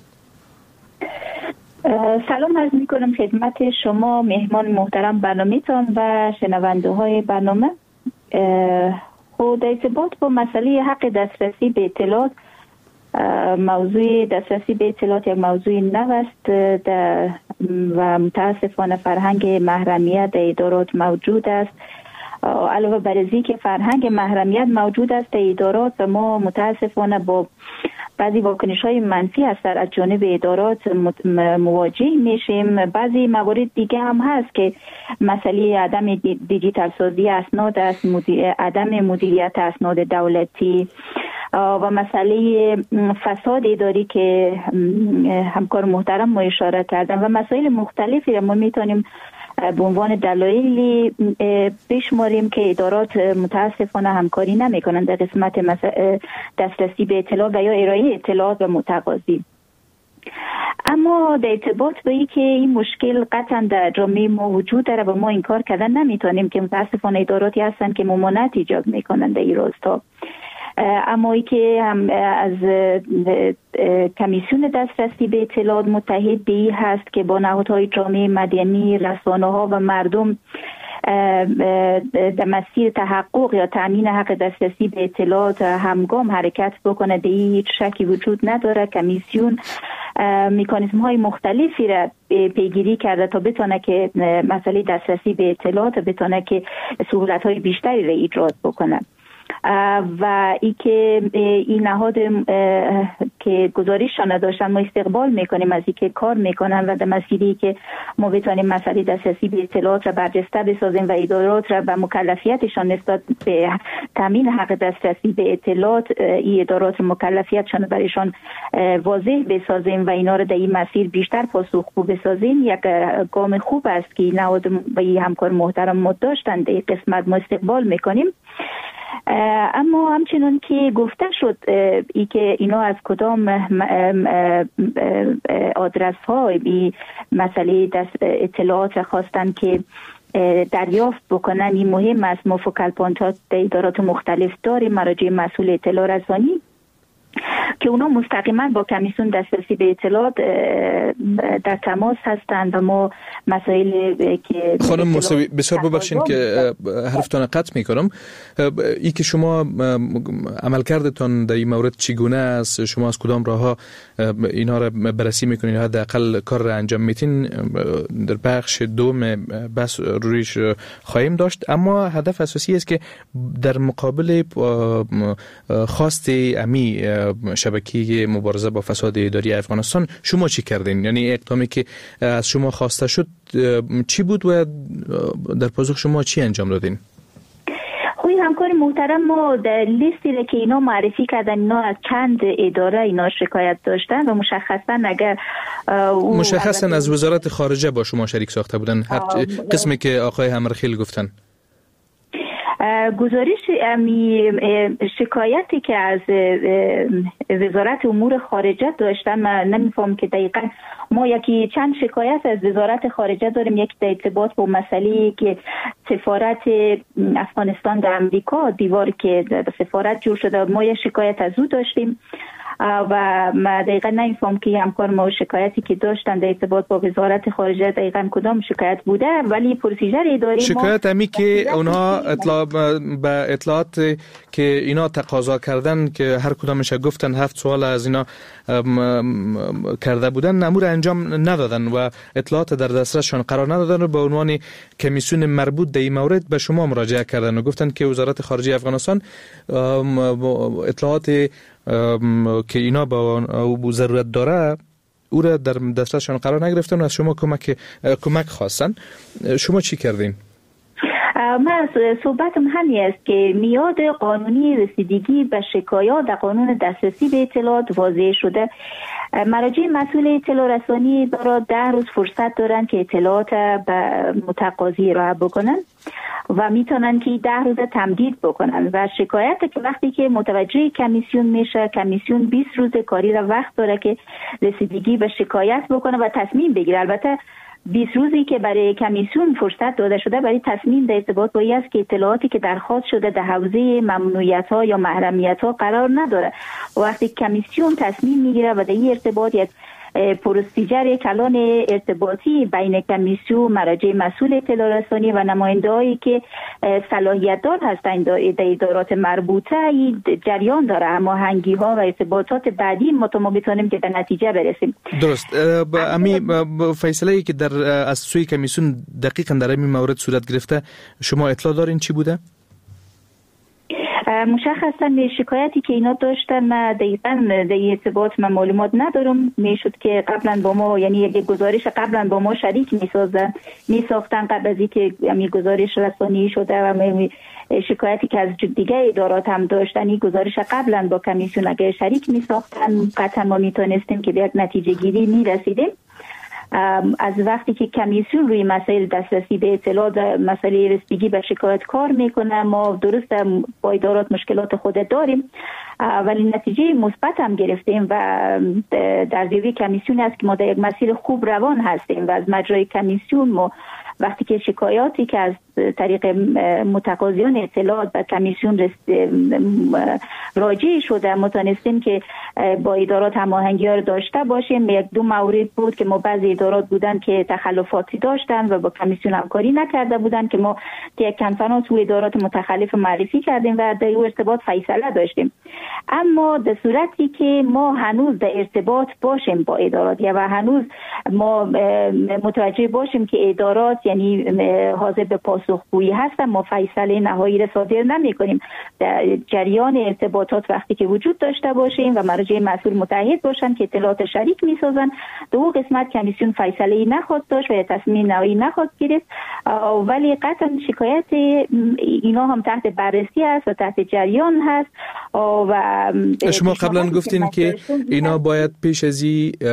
سلام عرض میکنم خدمت شما مهمان محترم برنامه‌تان و شنونده های برنامه. خود در ارتباط با مسئله حق دسترسی به اطلاعات موضوع دسترسی به اطلاعات یک موضوع نو است و متاسفانه فرهنگ محرمیت در ادارات موجود است. علاوه بر از اینکه فرهنگ محرمیت موجود است در ادارات و ما متاسفانه با بعضی واکنش‌های منفی از جانب ادارات مواجه میشیم. بعضی موارد دیگه هم هست که مسئله عدم دیجیتال سازی اسناد است، عدم مدیریت اسناد دولتی و مسئله فساد اداری که همکار محترم ما اشاره کردن و مسائل مختلفی را ما میتونیم به عنوان دلایلی بشماریم که ادارات متاسفانه همکاری نمی‌کنند در قسمت دسترسی به اطلاعات و یا ارائه اطلاعات و متقاضی. اما در ارتباط با اینکه این مشکل قطعا در جامعه ما وجود داره و ما انکار کردن نمیتونیم که متاسفانه اداراتی هستند که ممانعت ایجاد میکنند در این راستا. اما ای که هم از کمیسیون دسترسی به اطلاعات متحد به این هست که با نهادهای جامعه مدنی، رسانه‌ها و مردم در مسیر تحقق یا تامین حق دسترسی به اطلاعات همگام حرکت بکنه، به هیچ شکی وجود نداره. کمیسیون مکانیزم های مختلفی را پیگیری کرده تا بتونه که مسئله دسترسی به اطلاعات بتونه که سهولت های بیشتری را ایجاد بکنه و ای که این نهاد که گزارششان داشتن ما استقبال میکنیم از این که کار میکنن و در مسیری که ما بتونیم مسئله دسترسی به اطلاعات را برجسته بسازیم و ادارات را به مکلفیتشان نسبت به تامین حق دسترسی به اطلاعات این ادارات مکلفیتشان برایشان واضح بسازیم و اینا را در این مسیر بیشتر پاسخگو بسازیم. یک گام خوب است که نهاد و همکار محترم ما داشتن در این قسمت ما استقبال میکنیم. اما همچنان که گفته شد ای که اینا از کدام آدرس ها بی مسئله اطلاعات خواستن که دریافت بکنن، این مهم است. ما فوکال پوینت در ادارات مختلف داریم، مراجع مسئول اطلاع رسانی که اونا مستقیما با کمیسیون دسترسی به اطلاعات در تماس هستند و ما مسائل که خانم موسوی بسیار ببخشید که حرفتان قطع میکنم. ای که شما عملکردتان در این مورد چگونه است؟ شما از کدام راهها اینا را بررسی میکنین؟ حداقل کار را انجام میتین؟ در بخش دوم بس رویش خواهیم داشت، اما هدف اساسی است که در مقابل خواست امی شبکه مبارزه با فساد اداری افغانستان شما چی کردین؟ یعنی اقدامی که از شما خواسته شد چی بود و در پاسخ شما چی انجام دادین؟ خوی همکار محترم ما در لیستی را که اینا معرفی کردن اینا از چند اداره اینا شکایت داشتن و مشخصا از وزارت خارجه با شما شریک ساخته بودن، هر قسمی که آقای همرخیل گفتن. گزارش شکایتی که از وزارت امور خارجه داشتن، من نمیفهم که دقیقا ما یکی چند شکایت از وزارت خارجه داریم. یک در ارتباط با مسئله که سفارت افغانستان در امریکا، دیوار که در سفارت جور شده، ما یک شکایت از او داشتیم و ما دقیقا نمیفهم که همکار ما شکایتی که داشتن در ارتباط با وزارت خارجه دقیقا کدام شکایت بوده، ولی پروسیجر اداری شکایت همی که اونها اطلاعات که اینا تقاضا کردن که هر کدامش گفتن 7 سوال از اینا کرده بودن نمور انجام ندادن و اطلاعات در دسترسشان قرار ندادن و به عنوان کمیسیون مربوط در این مورد به شما مراجعه کردن و گفتن که وزارت خارجه افغانستان اطلاعات که اینا با ضرورت داره او را در دسترسشان قرار نگرفتن و از شما کمک خواستن. شما چی کردین؟ من صحبتم همین است که میاد قانونی رسیدگی به شکایات در قانون دسترسی به اطلاعات واضح شده. مراجع مسئول اطلاع رسانی دارد 10 روز فرصت دارن که اطلاعات به متقاضی ارائه بکنن و میتونن که 10 روز تمدید بکنن و شکایت که وقتی که متوجه کمیسیون میشه، کمیسیون 20 روز کاری را وقت داره که رسیدگی به شکایت بکنه و تصمیم بگیره. البته 20 روزی که برای کمیسیون فرصت داده شده برای تصمیم در ارتباط با این است که اطلاعاتی که درخواست شده در حوزه ممنوعیت‌ها یا محرمیت‌ها قرار نداره. وقتی کمیسیون تصمیم میگیره و در این ارتباط یک پروسیجر کلان ارتباطی بین کمیسیون، مراجع مسئول اطلاع رسانی و نماینده‌هایی که صلاحیت دار هستند در ادارات مربوطه این جریان داره، هماهنگی‌ها و ارتباطات بعدی ما بتونیم که به نتیجه برسیم. درست. امی فیصله‌ای که در از سوی کمیسیون دقیقاً در این مورد صورت گرفته شما اطلاع دارین چی بوده؟ مشخصا شکایتی که اینا داشتن من دقیقاً در ارتباط من معلومات ندارم. میشد که قبلا با ما، یعنی یک گزارش قبلا با ما شریک میساختن قبل از اینکه همین گزارش رسانی شده و شکایتی که از دیگه ادارات هم داشتن این گزارش قبلا با کمیسیون اگر شریک میساختن قطعا ما میتونستیم که به یک نتیجه گیری میرسیدیم. از وقتی که کمیسیون روی مسائل دسترسی به اطلاعات، مسئله رسیدگی به شکایت کار میکنه، ما درست با ادارات مشکلات خود داریم ولی نتیجه مثبت هم گرفتیم و در زیر کمیسیون است که ما در یک مسیر خوب روان هستیم و از مجرای کمیسیون ما وقتی که شکایاتی که از طریق متقاضیان اطلاعات به کمیسیون راجع شده، ما تونستیم که با ادارات هماهنگی رو داشته باشیم. یک دو مورد بود که ما بعضی ادارات بودن که تخلفاتی داشتن و با کمیسیون همکاری نکرده بودن که ما یک کنفرانس و ادارات متخلف معرفی کردیم و در این ارتباط فیصله داشتیم. اما در صورتی که ما هنوز در ارتباط باشیم با ادارات و هنوز ما متوجه باشیم که ادارات یعنی حاضر به پاسخگویی هستن، ما فیصله نهایی را صادر نمی‌کنیم. در جریان ارتباطات وقتی که وجود داشته باشیم و مراجع مسئول متحد باشن که اطلاعات شریک می‌سازن، دو قسمت کمیسیون فیصله نخواست داشت و تصمیم نهایی نخواست گرفت. ولی قطعا شکایت اینا هم تحت بررسی است و تحت جریان هست. و شما قبلا گفتین که اینا باید پیش از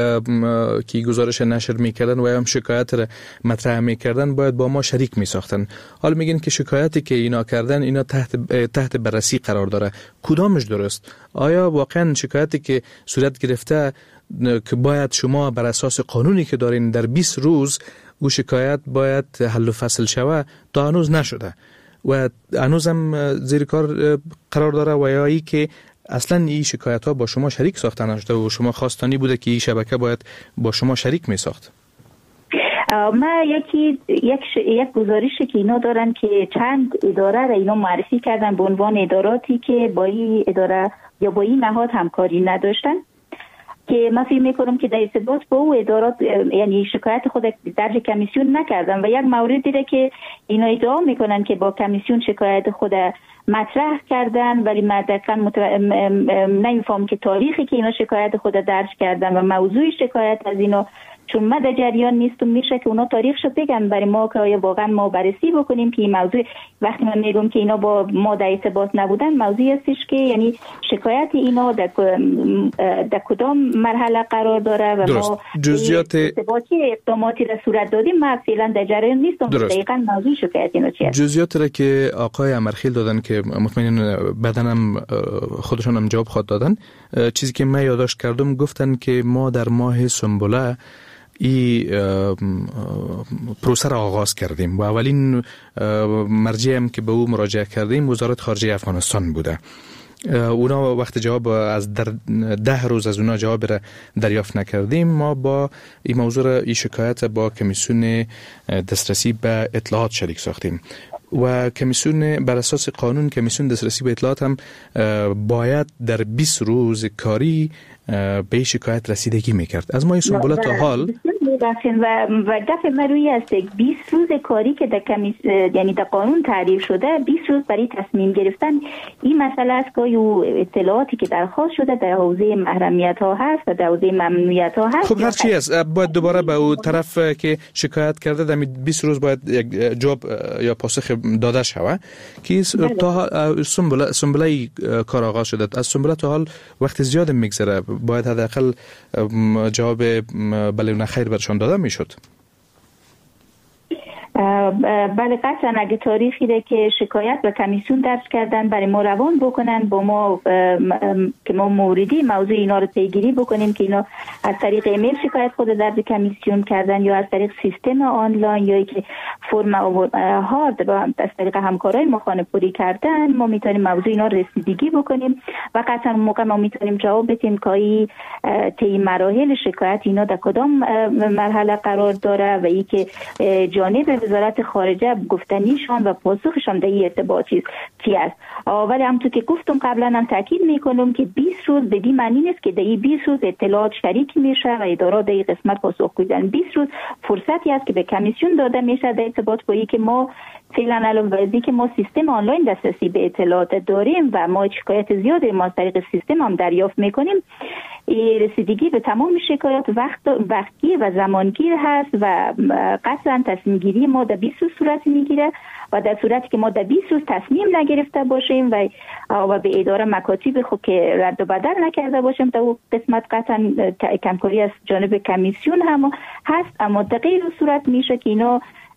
که گزارش نشر میکردن و هم شکایت را مطرح میکردن باید با ما شریک میساختن. حالا میگین که شکایتی که اینا کردن اینا تحت بررسی قرار داره، کدامش درست؟ آیا واقعا شکایتی که صورت گرفته که باید شما بر اساس قانونی که دارین در 20 روز او شکایت باید حل و فصل شوه، تا هنوز نشده و هنوز هم زیر کار قرار داره، و یا ای که اصلا این شکایت ها با شما شریک ساخته نشده و شما خواستانی بوده که این شبکه باید با شما شریک می ساخت؟ ما یک گزارشی که اینا دارن که چند اداره را اینا معرفی کردن به عنوان اداراتی که با این اداره یا با این نهاد همکاری نداشتن، که من فکر میکنم که در ارتباط با او ادارات یعنی شکایت خود درج کمیسیون نکردن. و یک مورد دیره که اینا ادعا میکنن که با کمیسیون شکایت خود مطرح کردن، ولی من دقیقاً نمیفهم که تاریخی که اینا شکایت خود درج کردن و موضوع شکایت از اینا، چون من در جریان نیستم، میشه که اونا تاریخشو بگن برای ما که واقعا ما بررسی بکنیم که این موضوع. وقتی من میگم که اینا با ما در ارتباط نبودن، موضوعی هستش که یعنی شکایت اینا در کدام مرحله قرار داره و درست. ما جزئیات اقداماتی را صورت دادیم. من فعلا در جریان نیستم دقیقاً موضوع شکایت اینا چیه. جزئیات را که آقای امرخیل دادن که مطمئناً بعداً خودشون هم جواب خود دادن، چیزی که من یادداشت کردم گفتن که ما در ماه سنبله این پروسه را آغاز کردیم و اولین مرجع هم که به او مراجعه کردیم وزارت خارجه افغانستان بوده. اونا وقت جواب از در 10 روز از اونا جواب را دریافت نکردیم. ما با این موضوع را این شکایت با کمیسیون دسترسی به اطلاعات شریک ساختیم و کمیسیون بر اساس قانون کمیسیون دسترسی به اطلاعات هم باید در 20 روز کاری به این شکایت رسیدگی میکرد. از ماه سنبله تا حال و دفع مروی است 20 روز کاری که در یعنی در قانون تعریف شده، 20 روز برای تصمیم گرفتن این مسئله است که اطلاعاتی که درخواست شده در حوزه محرمیت ها هست و در حوزه ممنوعیت ها هست. خب هر چی است باید دوباره به اون طرف که شکایت کرده در 20 روز باید یک جواب یا پاسخ داده شوه که تا سنبله کار آغاز شده. از سنبله تا حال وقت زیاد میگذره، باید حداقل جواب بله و نخیر برشان داده میشد. بله قطعا اگه تاریخی ده که شکایت به کمیسیون درج کردن برای ما روان بکنن با ما که ما موردی موضوع اینا رو پیگیری بکنیم که اینا از طریق ایمیل شکایت خود درج کمیسیون کردن یا از طریق سیستم آنلاین یا که فرم هارد با از طریق همکارای ما خانه‌پوری کردن، ما میتونیم موضوع اینا رسیدگی بکنیم و قطعا موقع ما میتونیم جواب بدیم که طی مراحل شکایت اینا در کدام مرحله قرار داره و ای که جانب وزارت خارجه گفتنیشان و پاسخشان در این ارتباط چی است. ولی همونطور که گفتم قبلا هم تاکید میکنم که 20 روز به این معنی نیست که در این 20 روز اطلاعات شریک میشه و ادارات در این قسمت پاسخگوی دارن. 20 روز فرصتی است که به کمیسیون داده میشه در ارتباط با اینکه ما فعلا علاوه که ما سیستم آنلاین دسترسی به اطلاعات داریم و ما شکایت زیادی ما از طریق سیستم هم دریافت میکنیم، رسیدگی به تمام شکایات وقتی و زمانگیر هست و قطعا تصمیم گیری ما در 20 روز صورت میگیره و در صورتی که ما در 20 روز تصمیم نگرفته باشیم و به اداره مکاتب خود که رد و بدل نکرده باشیم در قسمت قطعا کمکاری از جانب کمیسیون هم هست. اما در غیر صورت میشه که اینا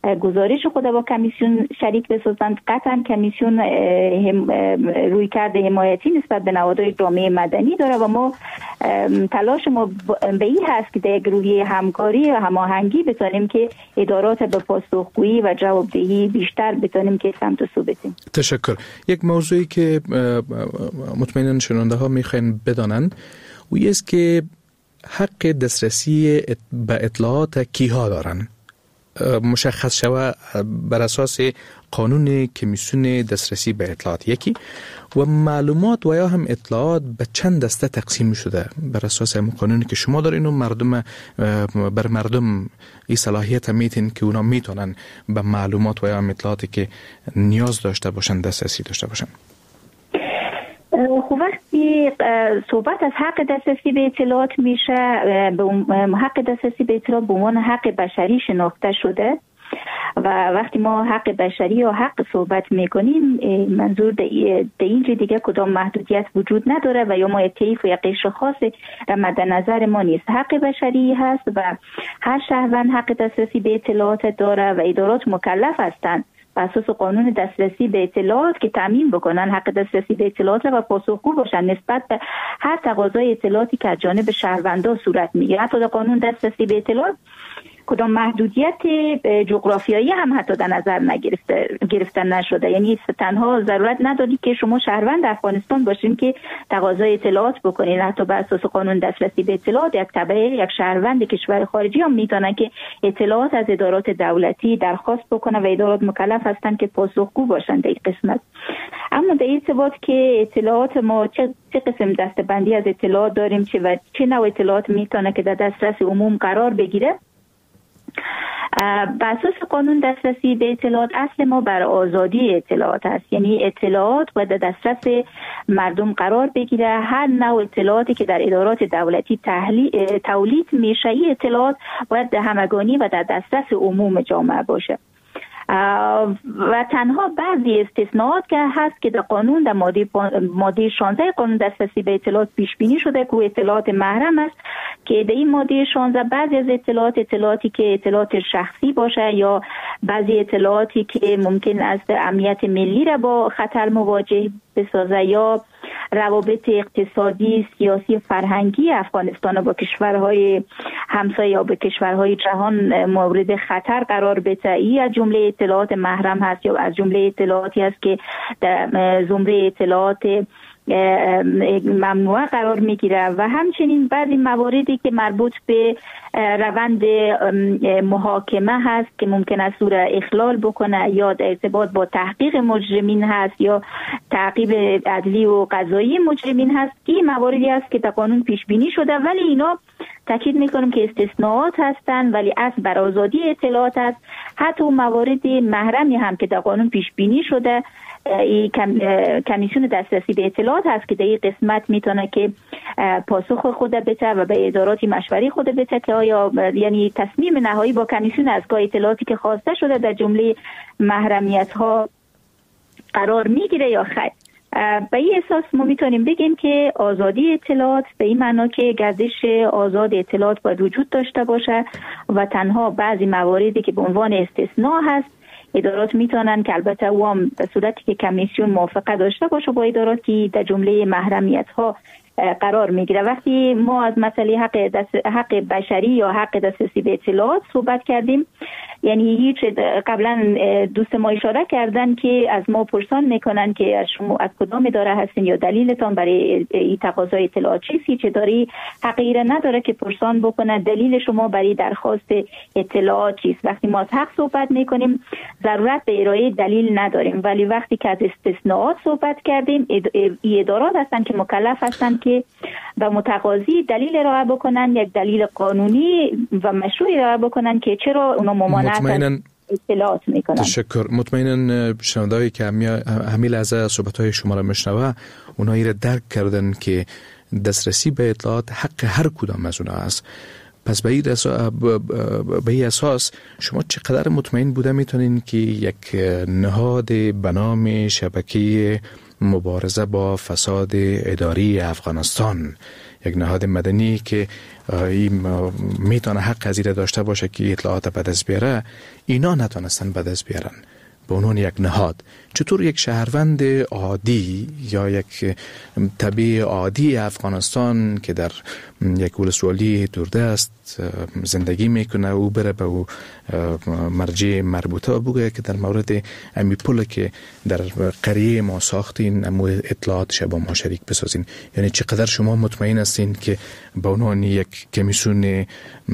گزارش خود با کمیسیون شریک بسازند. قطعا کمیسیون رویکرد حمایتی نسبت به نهادهای جامعه مدنی داره و ما تلاش ما به این هست که در یک روحیه همکاری و هماهنگی بتونیم که ادارات به پاسخگویی و جوابدهی بیشتر بتونیم که سمت و سو بدیم. تشکر. یک موضوعی که مطمئنا شنونده ها میخواین بدانن و است که حق دسترسی به اطلاعات کیها دارن مشخص شود بر اساس قانون کمیسیون دسترسی به اطلاعات یکی و معلومات و یا هم اطلاعات به چند دسته تقسیم شده بر اساس قانونی که شما دارین و بر مردم این صلاحیت میتین که اونا میتونن به معلومات و یا هم اطلاعاتی که نیاز داشته باشن دسترسی داشته باشن. خب وقتی صحبت از حق دسترسی به اطلاعات میشه، حق دسترسی به اطلاعات به عنوان حق بشری شناخته شده و وقتی ما حق بشری یا حق صحبت میکنیم منظور در اینجا دیگه کدام محدودیت وجود نداره و یا ما طیف و یا قشر خاصی در مد نظر ما نیست. حق بشری هست و هر شهروند حق دسترسی به اطلاعات داره و ادارات مکلف هستند بر اساس قانون دسترسی به اطلاعات که تامین بکنن حق دسترسی به اطلاعات و پاسخگو باشن نسبت به هر تقاضای اطلاعاتی که از جانب شهروندان صورت میگیره. حتی در قانون دسترسی به اطلاعات کدام محدودیت جغرافیایی هم حتی در نظر گرفته نشده، یعنی تنها ضرورت نداری که شما شهروند افغانستان باشین که تقاضای اطلاعات بکنین، حتی بر اساس قانون دسترسی به اطلاعات یک تبع یک شهروند کشور خارجی هم میتونن که اطلاعات از ادارات دولتی درخواست بکنن و ادارات مکلف هستن که پاسخگو باشن در این قسمت. اما در این ارتباط که اطلاعات ما چه قسم دسته‌بندی از اطلاعات داریم و چه نوع اطلاعات میتونه که در دسترس عموم قرار بگیره، بر اساس قانون دسترسی به اطلاعات اصل ما بر آزادی اطلاعات است، یعنی اطلاعات باید در دسترس مردم قرار بگیره. هر نوع اطلاعاتی که در ادارات دولتی تولید میشه این اطلاعات باید در همگانی و در دسترس عموم جامعه باشه و تنها بعضی استثناءات که هست که در قانون در ماده 16 قانون دسترسی به اطلاعات پیش بینی شده که اطلاعات محرم است که در این ماده 16 بعضی از اطلاعاتی که اطلاعات شخصی باشه یا بعضی اطلاعاتی که ممکن است امنیت ملی را با خطر مواجه بسازه یا روابط اقتصادی، سیاسی، فرهنگی افغانستان با کشورهای همسایه یا به کشورهای جهان مورد خطر قرار بده، این از جمله اطلاعات محرم هست یا از جمله اطلاعاتی است که در زمره اطلاعات ممنوعه قرار میگیره و همچنین بعضی مواردی که مربوط به روند محاکمه هست که ممکن است او را اخلال بکنه یا در ارتباط با تحقیق مجرمین هست یا تعقیب عدلی و قضایی مجرمین هست. این مواردی است که در قانون پیش بینی شده ولی اینا تاکید میکنم که استثناءات هستند ولی اصل بر آزادی اطلاعات است. حتی موارد محرمی هم که در قانون پیش بینی شده کمیسیون دسترسی به اطلاعات هست که در این قسمت میتونه که پاسخ خود بده و به اداراتی مشوری خود بده که آیا یعنی تصمیم نهایی با کمیسیون از گاه اطلاعاتی که خواسته شده در جمله محرمیت ها قرار میگیره یا خیر. به این اساس ما میتونیم بگیم که آزادی اطلاعات به این معنا که گردش آزاد اطلاعات باید وجود داشته باشه و تنها بعضی مواردی که به عنوان استثناء هست ادارات میتونن که البته وام به صورتی که کمیسیون موافقه داشته باشه با ادارات که در جمله محرمیت ها قرار میگیره. وقتی ما از مسئله حق بشری یا حق دسترسی به اطلاعات صحبت کردیم، یعنی هیچ قبلا دوست ما اشاره کردن که از ما پرسان میکنن که از شما از کدام اداره هستین یا دلیلتان برای این تقاضای اطلاعات چیست. هیچ اداره حقی را نداره که پرسان بکنه دلیل شما برای درخواست اطلاعات چیست. وقتی ما از حق صحبت میکنیم ضرورت به ارائه دلیل نداریم، ولی وقتی که از استثناءات صحبت کردیم این ادارات هستن که مکلف هستن که به متقاضی دلیل ارائه بکنن، یک دلیل قانونی و مشروعی ارائه بکنن که چرا اونا ممانعت اطلاعات میکنن. تشکر. مطمئنا شنوندهایی که همین لحظه صحبت‌های شما را میشنوه اونایی را درک کردن که دسترسی به اطلاعات حق هر کدام از اونها است. پس به این اساس شما چقدر مطمئن بوده میتونین که یک نهاد به نام شبکه مبارزه با فساد اداری افغانستان یک نهاد مدنی که میتونه حق از این داشته باشه که اطلاعات به دست بیاره، اینا نتونستن به دست بیارن به عنوان یک نهاد. چطور یک شهروند عادی یا یک طبیع عادی افغانستان که در یک ولسوالی دوردست زندگی میکنه او بره به او مرجع مربوطه بگه که در مورد امی پول که در قریه ما ساختین امو اطلاعاتش با ما شریک بسازین؟ یعنی چقدر شما مطمئن هستین که به عنوان یک کمیسیون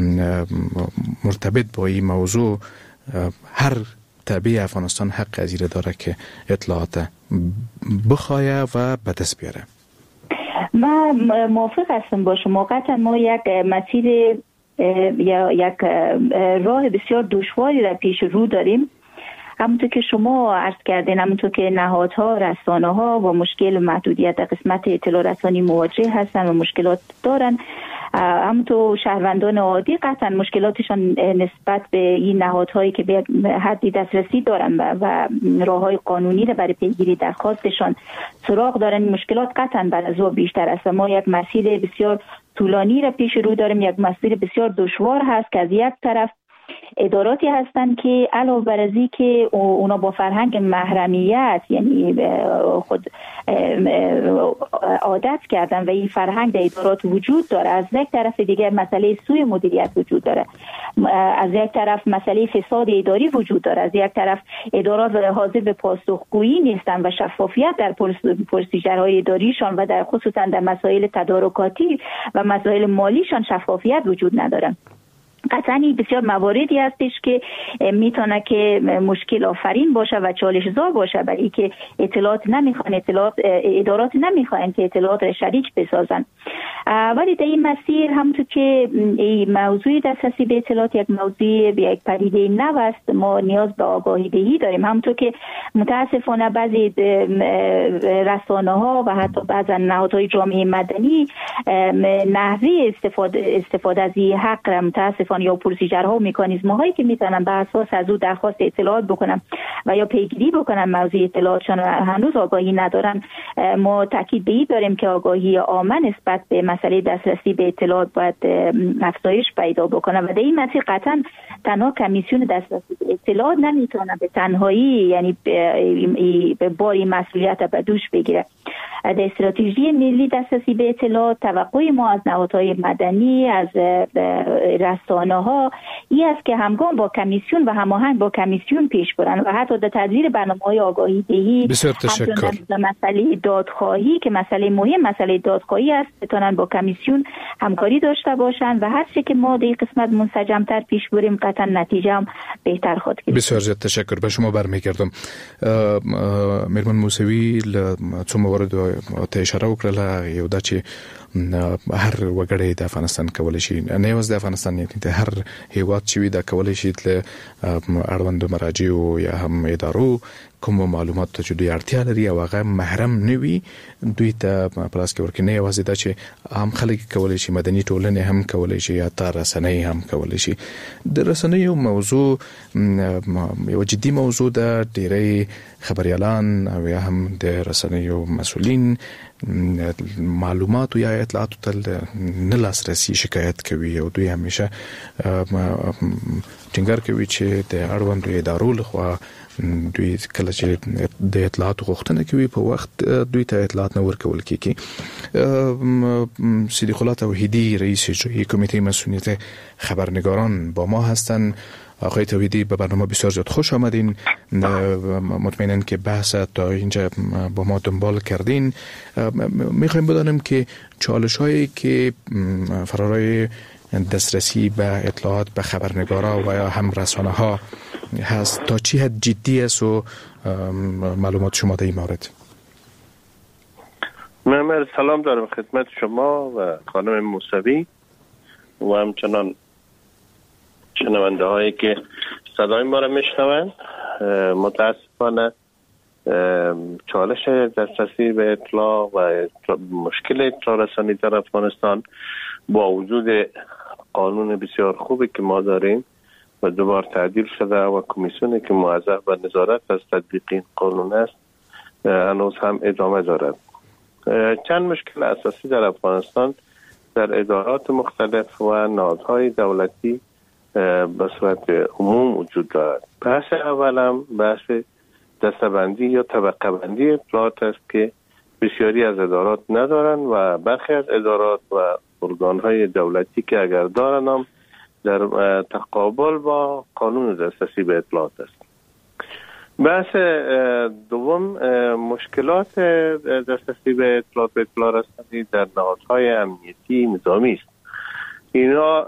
مرتبط با این موضوع هر طبیع افغانستان حق از این داره که اطلاعات بخواه و به دست بیاره؟ من موافق هستم با شما. قطعا ما یک مسیر یا یک راه بسیار دشواری را پیش رو داریم. همونطور که شما عرض کردین، همونطور که نهادها، رسانه‌ها و مشکل محدودیت در قسمت اطلاع رسانی مواجه هستن و مشکلات دارن، همونطور شهروندان عادی قطعا مشکلاتشان نسبت به این نهادهایی که به حدی دسترسی دارن و راههای قانونی را برای پیگیری درخواستشان سراغ دارن، مشکلات قطعا بر از او بیشتر است. ما یک مسیر بسیار طولانی را پیش رو داریم، یک مسیر بسیار دشوار هست که از یک طرف اداراتی هستند که علاوه بر از این که اونا با فرهنگ محرمیت یعنی خود عادت کردن و این فرهنگ در ادارات وجود داره، از یک طرف دیگه مسئله سوء مدیریت وجود داره، از یک طرف مسئله فساد اداری وجود داره، از یک طرف ادارات حاضر به پاسخگویی نیستن و شفافیت در پروسیجرهای اداریشان و در خصوصا در مسائل تدارکاتی و مسائل مالیشان شفافیت وجود نداره. قطعا این بسیار مواردی هستش که میتونه که مشکل آفرین باشه و چالش زا باشه، برای که اطلاعات نمیخوان، ادارات نمیخوان که اطلاعات را شریک بسازن. ولی در این مسیر همونطور که این موضوع دسترسی به اطلاعات یک موضوع یک پدیده نو است، ما نیاز به آگاهی دهی داریم. همونطور که متاسفانه بعضی رسانه‌ها و حتی بعضی نهادهای جامعه مدنی نحوه استفاده از این حق را متاسفانه یا پروسیجرها و مکانیزم‌هایی که میتونن به اساس از او درخواست اطلاعات بکنن و یا پیگیری بکنن موضوع اطلاعاتشان هنوز آگاهی ندارن. ما تاکید به این داریم که آگاهی عامه نسبت به مسئله دسترسی به اطلاعات باید افزایش پیدا بکنه و در این مسیر قطعا تنها کمیسیون دسترسی به اطلاعات نمیتونه به تنهایی یعنی به باری مسئولیت به دوش بگیره. در استراتژی ملی دسترسی به اطلاعات توقع ما از نهادهای مدنی، از رسانه‌ها این است که همگام با کمیسیون و هماهنگ با کمیسیون پیش برن و حتی در تدویر برنامه‌های آگاهی دهی. بسیار تشکر. مسئله دادخواهی که مسئله مهم مسئله دادخواهی است، بتونن با کمیسیون همکاری داشته باشن و هر چی که ما در این قسمت منسجم‌تر پیش بریم قطعا نتیجه هم بهتر خواهد گرفت. بسیار زیاد تشکر. به شما برمیگردم. میرمن موسوی څو موارد ته اشاره وکړه، یو دا چې هر وګړی د افغانستان کولای شي، نه یوازې د افغانستان یعنی د هر هیواد چې وي د کولای شي د اړوندو مراجعو یا هم ادارو کوم معلومات ته چې دوی اړتیا لري او هغه محرم نه وي دوی ته پلاس کې ورکې، نه یوازې دا چې عام خلک کولای شي، مدني ټولنې هم کولای شي یا تر رسنۍ هم کولای شي. د رسنیو موضوع یو جدي موضوع ده. ډېری خبريالان او یا هم د رسنیو مسؤلین معلومات یا اطلاعات ته نه لاسرسي شکایت کوي او دوی همیشه ټینګار کوي چې د اړوندو ادارو لخوا دوی کله چې د اطلاعات غوښتنه کوي په وخت دوی ته اطلاعات نه ورکول کیږي. صدیق الله توحیدی رئیس اجرایی کمیته مسئولیت خبرنگاران با ما هستند. آقای توحیدی به برنامه بسیار زیاد خوش آمدین. مطمئنم که بحث تا اینجا با ما دنبال کردین. میخوایم بدانیم که چالش هایی که فرارای دسترسی به اطلاعات به خبرنگارا و یا هم رسانه ها هست تا چی حد جدی است و معلومات شما در این مورد؟ من سلام دارم خدمت شما و خانم موسوی و همچنان شنونده هایی که صدای ما را میشنوند. متاسفانه چالش دسترسی به اطلاع و مشکل اطلاع رسانی در افغانستان با وجود قانون بسیار خوبی که ما داریم و دوبار تعدیل شده و کمیسیونی که موظف به نظارت از تطبیق این قانون است هنوز هم ادامه دارد. چند مشکل اساسی در افغانستان در ادارات مختلف و نهادهای دولتی به صورت عموم وجود دارد. بحث اولم بحث دسته‌بندی یا طبقه بندی اطلاعات است که بسیاری از ادارات ندارند و برخی از ادارات و ارگانهای دولتی که اگر دارند هم در تقابل با قانون دسترسی به اطلاعات است. بحث دوم مشکلات دسترسی به اطلاعات و اطلاع رسانی در نهادهای امنیتی نظامی است. اینا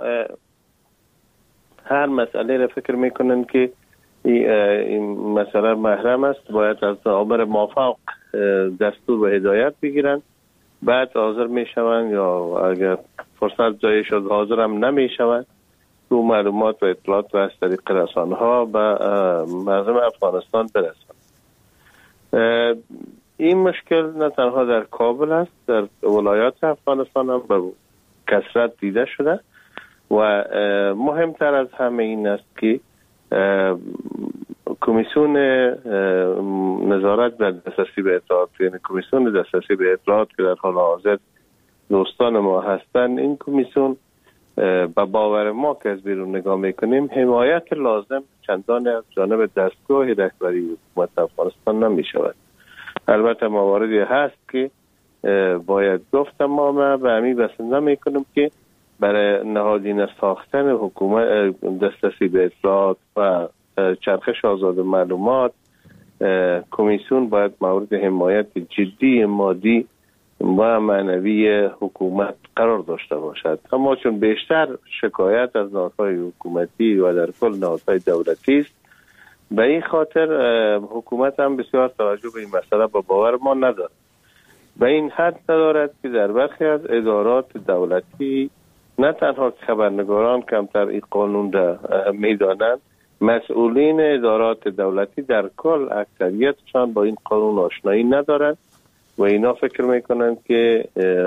هر مسئله را فکر میکنن که این مسئله محرم است، باید از آمر موافق دستور و هدایت بگیرن، بعد حاضر میشوند یا اگر فرصت جای شد حاضر هم نمیشوند تو معلومات و اطلاعات و از طریق رسانه ها به مردم افغانستان برسند. این مشکل نه تنها در کابل است، در ولایات افغانستان هم به کثرت دیده شده و مهمتر از همه این است که کمیسیون نظارت بر دسترسی به اطلاعات، یعنی کمیسیون دسترسی به اطلاعات که در حال حاضر دوستان ما هستند، این کمیسیون با باور ما که از بیرون نگاه میکنیم حمایت لازم چندان از جانب دستگاه رهبری حکومت افغانستان نمی شود. البته مواردی هست که باید گفت، اما ما به همین بسنده میکنیم که برای نهادینه ساختن حکومت دسترسی به اطلاعات و چرخش آزاد معلومات کمیسیون باید مورد حمایت جدی مادی و معنوی حکومت قرار داشته باشد. اما چون بیشتر شکایت از نهادهای حکومتی و در کل نهادهای دولتی است، به این خاطر حکومت هم بسیار توجه به این مسئله با باور ما ندارد. به این حد ندارد که در برخی از ادارات دولتی نه تنها خبرنگاران کمتر این قانون را میدانند، مسئولین ادارات دولتی در کل اکثریتشان با این قانون آشنایی ندارند و اینا فکر میکنند که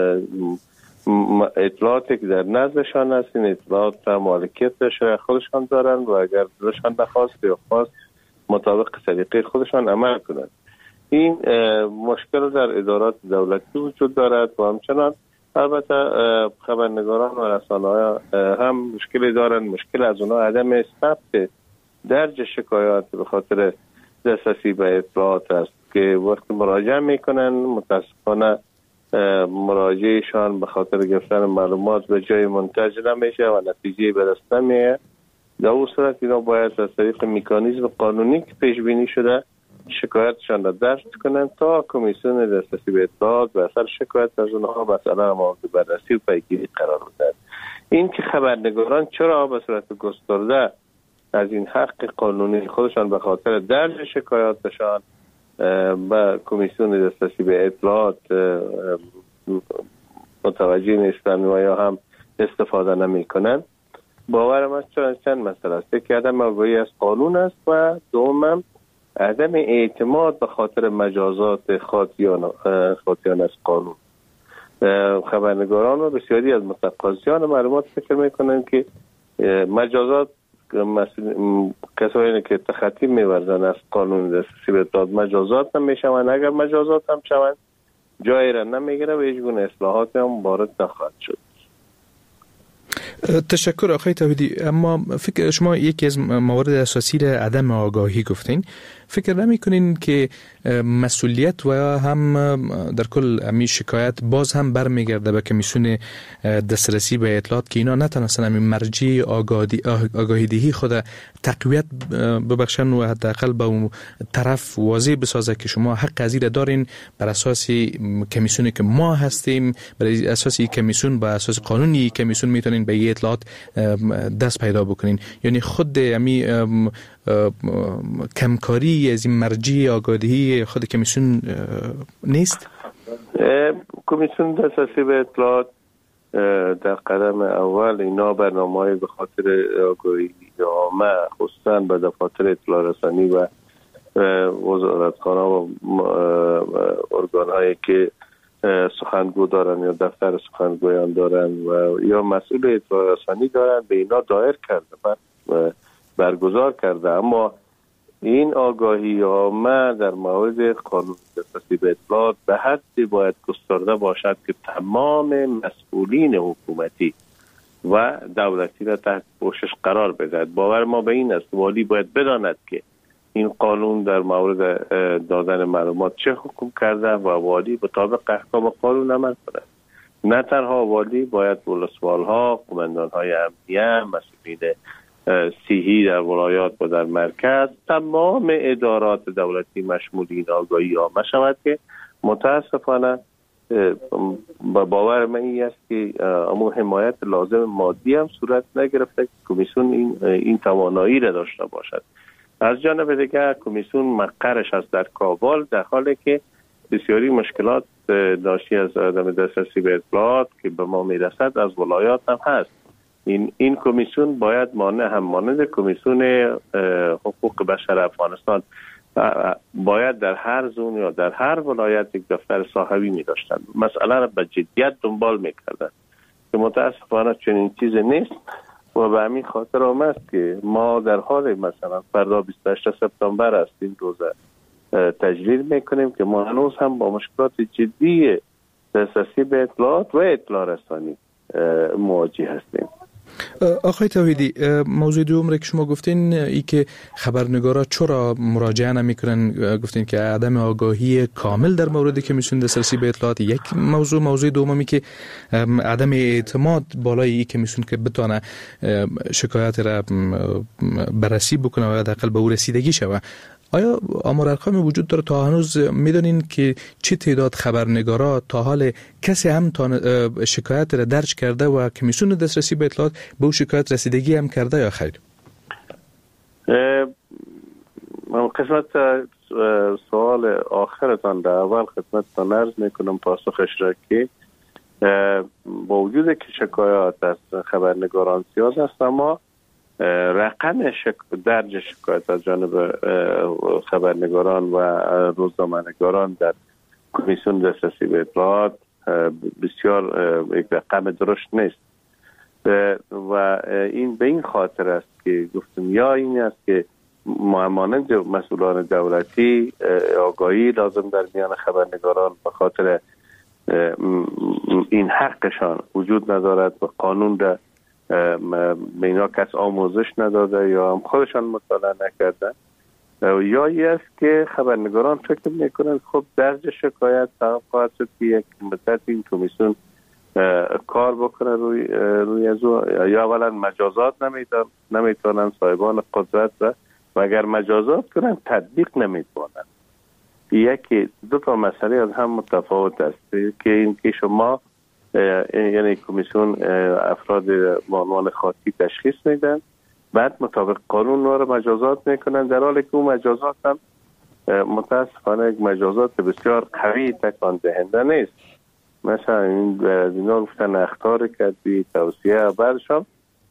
اطلاعاتی که در نزدشان هست این اطلاعات مالکیت خودشان دارند و اگر دلشان نخواست یا خواست مطابق سلیقه خودشان عمل کنند. این مشکل در ادارات دولتی وجود دارد و همچنان البته خبرنگاران و رسانه‌ها هم مشکلی دارند. مشکل از اونها عدم ثبت درج شکایات به خاطر دسترسی به اطلاعات است که وقتی مراجعه میکنن متاسفانه مراجعهشان به خاطر گرفتن معلومات به جای منتج نمیشه و نتیجه به دست نمیاد. در اون صورت اینا باید از طریق مکانیزم قانونی که پیش بینی شده شکایتشان را درج کنند تا کمیسیون دسترسی به اطلاعات به اثر شکایت از اونها مثلا مورد بررسی و پیگیری قرار بدهد. این که خبرنگاران چرا به صورت گسترده از این حق قانونی خودشان به خاطر درج شکایاتشان به کمیسیون دسترسی به اطلاعات متوجه نیستند و یا هم استفاده نمی کنند، باورم است چند مسئله است. یکی عدم آگاهی از قانون است و دوم عدم اعتماد به خاطر مجازات خاطیان از قانون. خبرنگاران و بسیاری از متقاضیان معلومات فکر میکنند که مجازات کسایی که تخطی می‌ورزن از قانون دسترسی به اطلاعات مجازات نمیشوند. اگر مجازات هم شوند جایی را نمیگیره و هیچ گونه اصلاحات هم وارد نخواهد شد. تشکر آقای توحیدی. اما فکر شما یکی از موارد اساسی را عدم آگاهی گفتین. فکر نمی کنین که مسئولیت و هم در کل امی شکایت باز هم برمیگرده به کمیسیون دسترسی به اطلاعات که اینا نتونستن امی مرجع آگاهی دهی خود تقویت ببخشن و حداقل به اون طرف واضح بسازه که شما حق از این دارین بر اساس کمیسیونی که ما هستیم، بر اساس کمیسیون با اساس قانونی کمیسیون میتونین به اطلاعات دست پیدا بکنین. یعنی خود امی کمکاری از این مرجع آگاهی خود کمیسیون نیست؟ کمیسیون دسترسی به اطلاعات در قدم اول اینا برنامه‌های به خاطر آگاهی عامه خصوصا به دفاتر اطلاع رسانی و وزارتخانه‌ها و ارگان‌هایی که سخنگو دارن یا دفتر سخنگویان دارن و یا مسئول اطلاع رسانی دارن به اینا دایر کرده و برگزار کرده. اما این آگاهی عامه در مورد قانون دسترسی به اطلاعات به حدی باید گسترده باشد که تمام مسئولین حکومتی و دولتی را تحت پوشش قرار بدهد. باور ما به این است والی باید بداند که این قانون در مورد دادن معلومات چه حکم کرده و والی به طابق احکام قانون عمل کند. نه تنها والی باید ولسوال‌ها، قماندان‌های امنیه، مسئولین صحی در ولایات و در مرکز، تمام ادارات دولتی مشمول این آگاهی عامه شود که متاسفانه باور من این است که اما حمایت لازم مادی هم صورت نگرفته که کمیسیون این توانایی را داشته باشد. از جانب دیگر کمیسیون مقرش است در کابل، در حالی که بسیاری مشکلات ناشی از عدم دسترسی به اطلاعات که به ما میرسد از ولایات هم هست. این کمیسیون باید مانند کمیسیون حقوق بشر افغانستان باید در هر زون یا در هر ولایت یک دفتر صاحبی می داشتن، مسئله را به جدیت دنبال می کردن که متاسفانه چنین چیزی نیست و به همین خاطر آمد که ما در حال مثلا فردا 28 سپتامبر است این روزه تجلیل می کنیم که ما هنوز هم با مشکلات جدی دسترسی به اطلاعات و اطلاع رسانی مواجه هستیم. آقای توحیدی، موضوع دوم را که شما گفتین ای که خبرنگارا چرا مراجعه نمیکنن، گفتین که عدم آگاهی کامل در مورد کمیسیون دسترسی به اطلاعات یک موضوع دومی که عدم اعتماد بالای این کمیسیون که بتونه شکایت را بررسی بکنه و حداقل به او رسیدگی شود. آیا آمار ارقامی وجود داره تا هنوز میدونین که چه تعداد خبرنگارا تا حال کسی هم شکایت را درج کرده و کمیسیون دسترسی به اطلاعات به او شکایت رسیدگی هم کرده یا خیر؟ قسمت سوال آخرتان در اول خدمتتان عرض میکنم پاسخش را که با وجود که شکایات از خبرنگاران زیاد است، اما رقم درج شکایت از جانب خبرنگاران و روزنامه‌نگاران در کمیسیون دسترسی به اطلاعات بسیار یک رقم درشت نیست و این به این خاطر است که گفتم یا این است که مانند مسئولان دولتی آگاهی لازم در میان خبرنگاران به خاطر این حقشان وجود ندارد و قانون را به اینا کس آموزش نداده یا هم خودشان مطالعه نکردن، یا ای است که خبرنگاران فکر میکنند خب درج شکایت سبب خواهد شد که یک مدت این کمیسیون کار بکنه روی از یا اولا مجازات نمیتونن صاحبان قدرت و اگر مجازات کنن تطبیق نمیتونن. یکی دو تا مسئله از هم متفاوت است که این که شما یعنی کمیسیون افراد با عنوان خاطی تشخیص میدن، بعد مطابق قانون رو مجازات میکنن، در حالی که اون مجازات هم متاسفانه یک مجازات بسیار قوی تکان دهنده نیست. مثلا اینا گفتن اخطار کردی توصیه بعدشان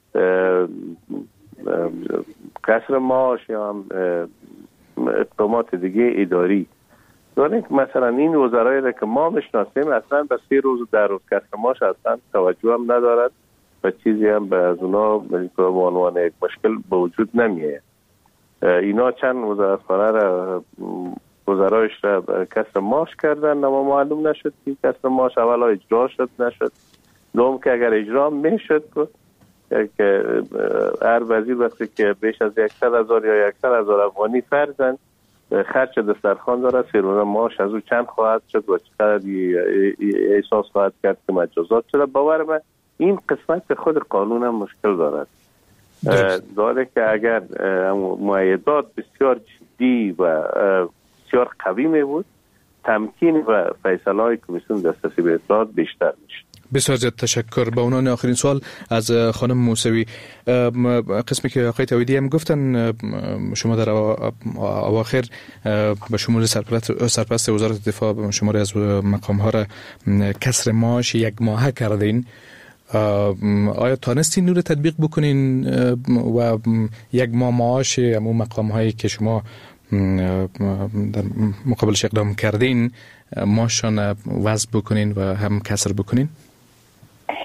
کسر معاش یا هم اقدامات دیگه اداری داره. مثلا این وزرایی را که ما میشناسیم اصلا به 3 روز و 10 روز کسر معاش اصلا توجه هم ندارد و چیزی هم به از اونا به عنوان یک مشکل به وجود نمیه. اینا چند وزارتخانه را وزرایش را کسر معاش کردن اما معلوم نشد که کسر معاش اولا اجرا شد نشد، دوم که اگر اجرا میشد که هر وزیر وقتی که بیش از 100,000 یا 100,000 افغانی فرزند خرچ دسترخوان داره، سیرون معاش از او چند خواهد شد و چقدر احساس خواهد کرد که مجازات شده. باور من این قسمت خود قانون هم مشکل داره که اگر مؤیدات بسیار جدی و بسیار قوی می بود تمکین و فیصله های کمیسیون دسترسی به اطلاعات بیشتر میشه. بسیار زیاد تشکر. به عنوان آخرین سوال از خانم موسوی، قسمی که آقای توحیدی هم گفتن شما در اواخر به شمول سرپرست وزارت دفاع شماری از مقام ها را کسر معاش 1 ماهه کردین. آیا تانستین نور تطبیق بکنین و 1 ماه معاش همون مقام هایی که شما در مقابلش اقدام کردین ماشان وضع بکنین و هم کسر بکنین؟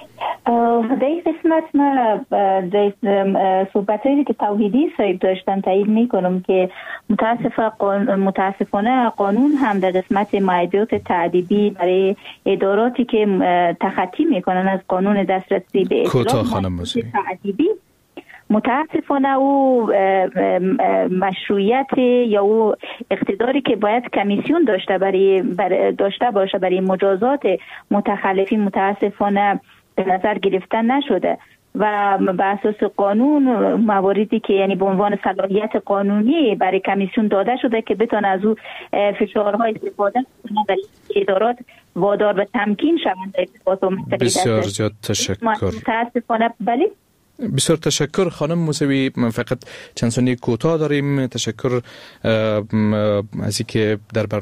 در این قسمت ما صحبتایی که توحیدی صاحب داشتن تایید میکنم که متاسفانه قانون هم در قسمت مایدات تعدیبی برای اداراتی که تخطی میکنن از قانون دسترسی به اطلاع تعدیبی، متاسفانه او مشروعیت یا او اقتداری که باید کمیسیون داشته باشه برای مجازات متخلفین متاسفانه به نظر گرفتن نشده و به اساس قانون مواردی که یعنی به عنوان صلاحیت قانونی برای کمیسیون داده شده که بتونه از او فشارها استفاده کنه برای ادارات وادار به تمکین شوند در ارتباط با مسئله. بسیار زیاد تشکر. متاسفانه بله. بسیار تشکر خانم موسوی. من فقط چند ثانیه کوتاه داریم. تشکر از اینکه در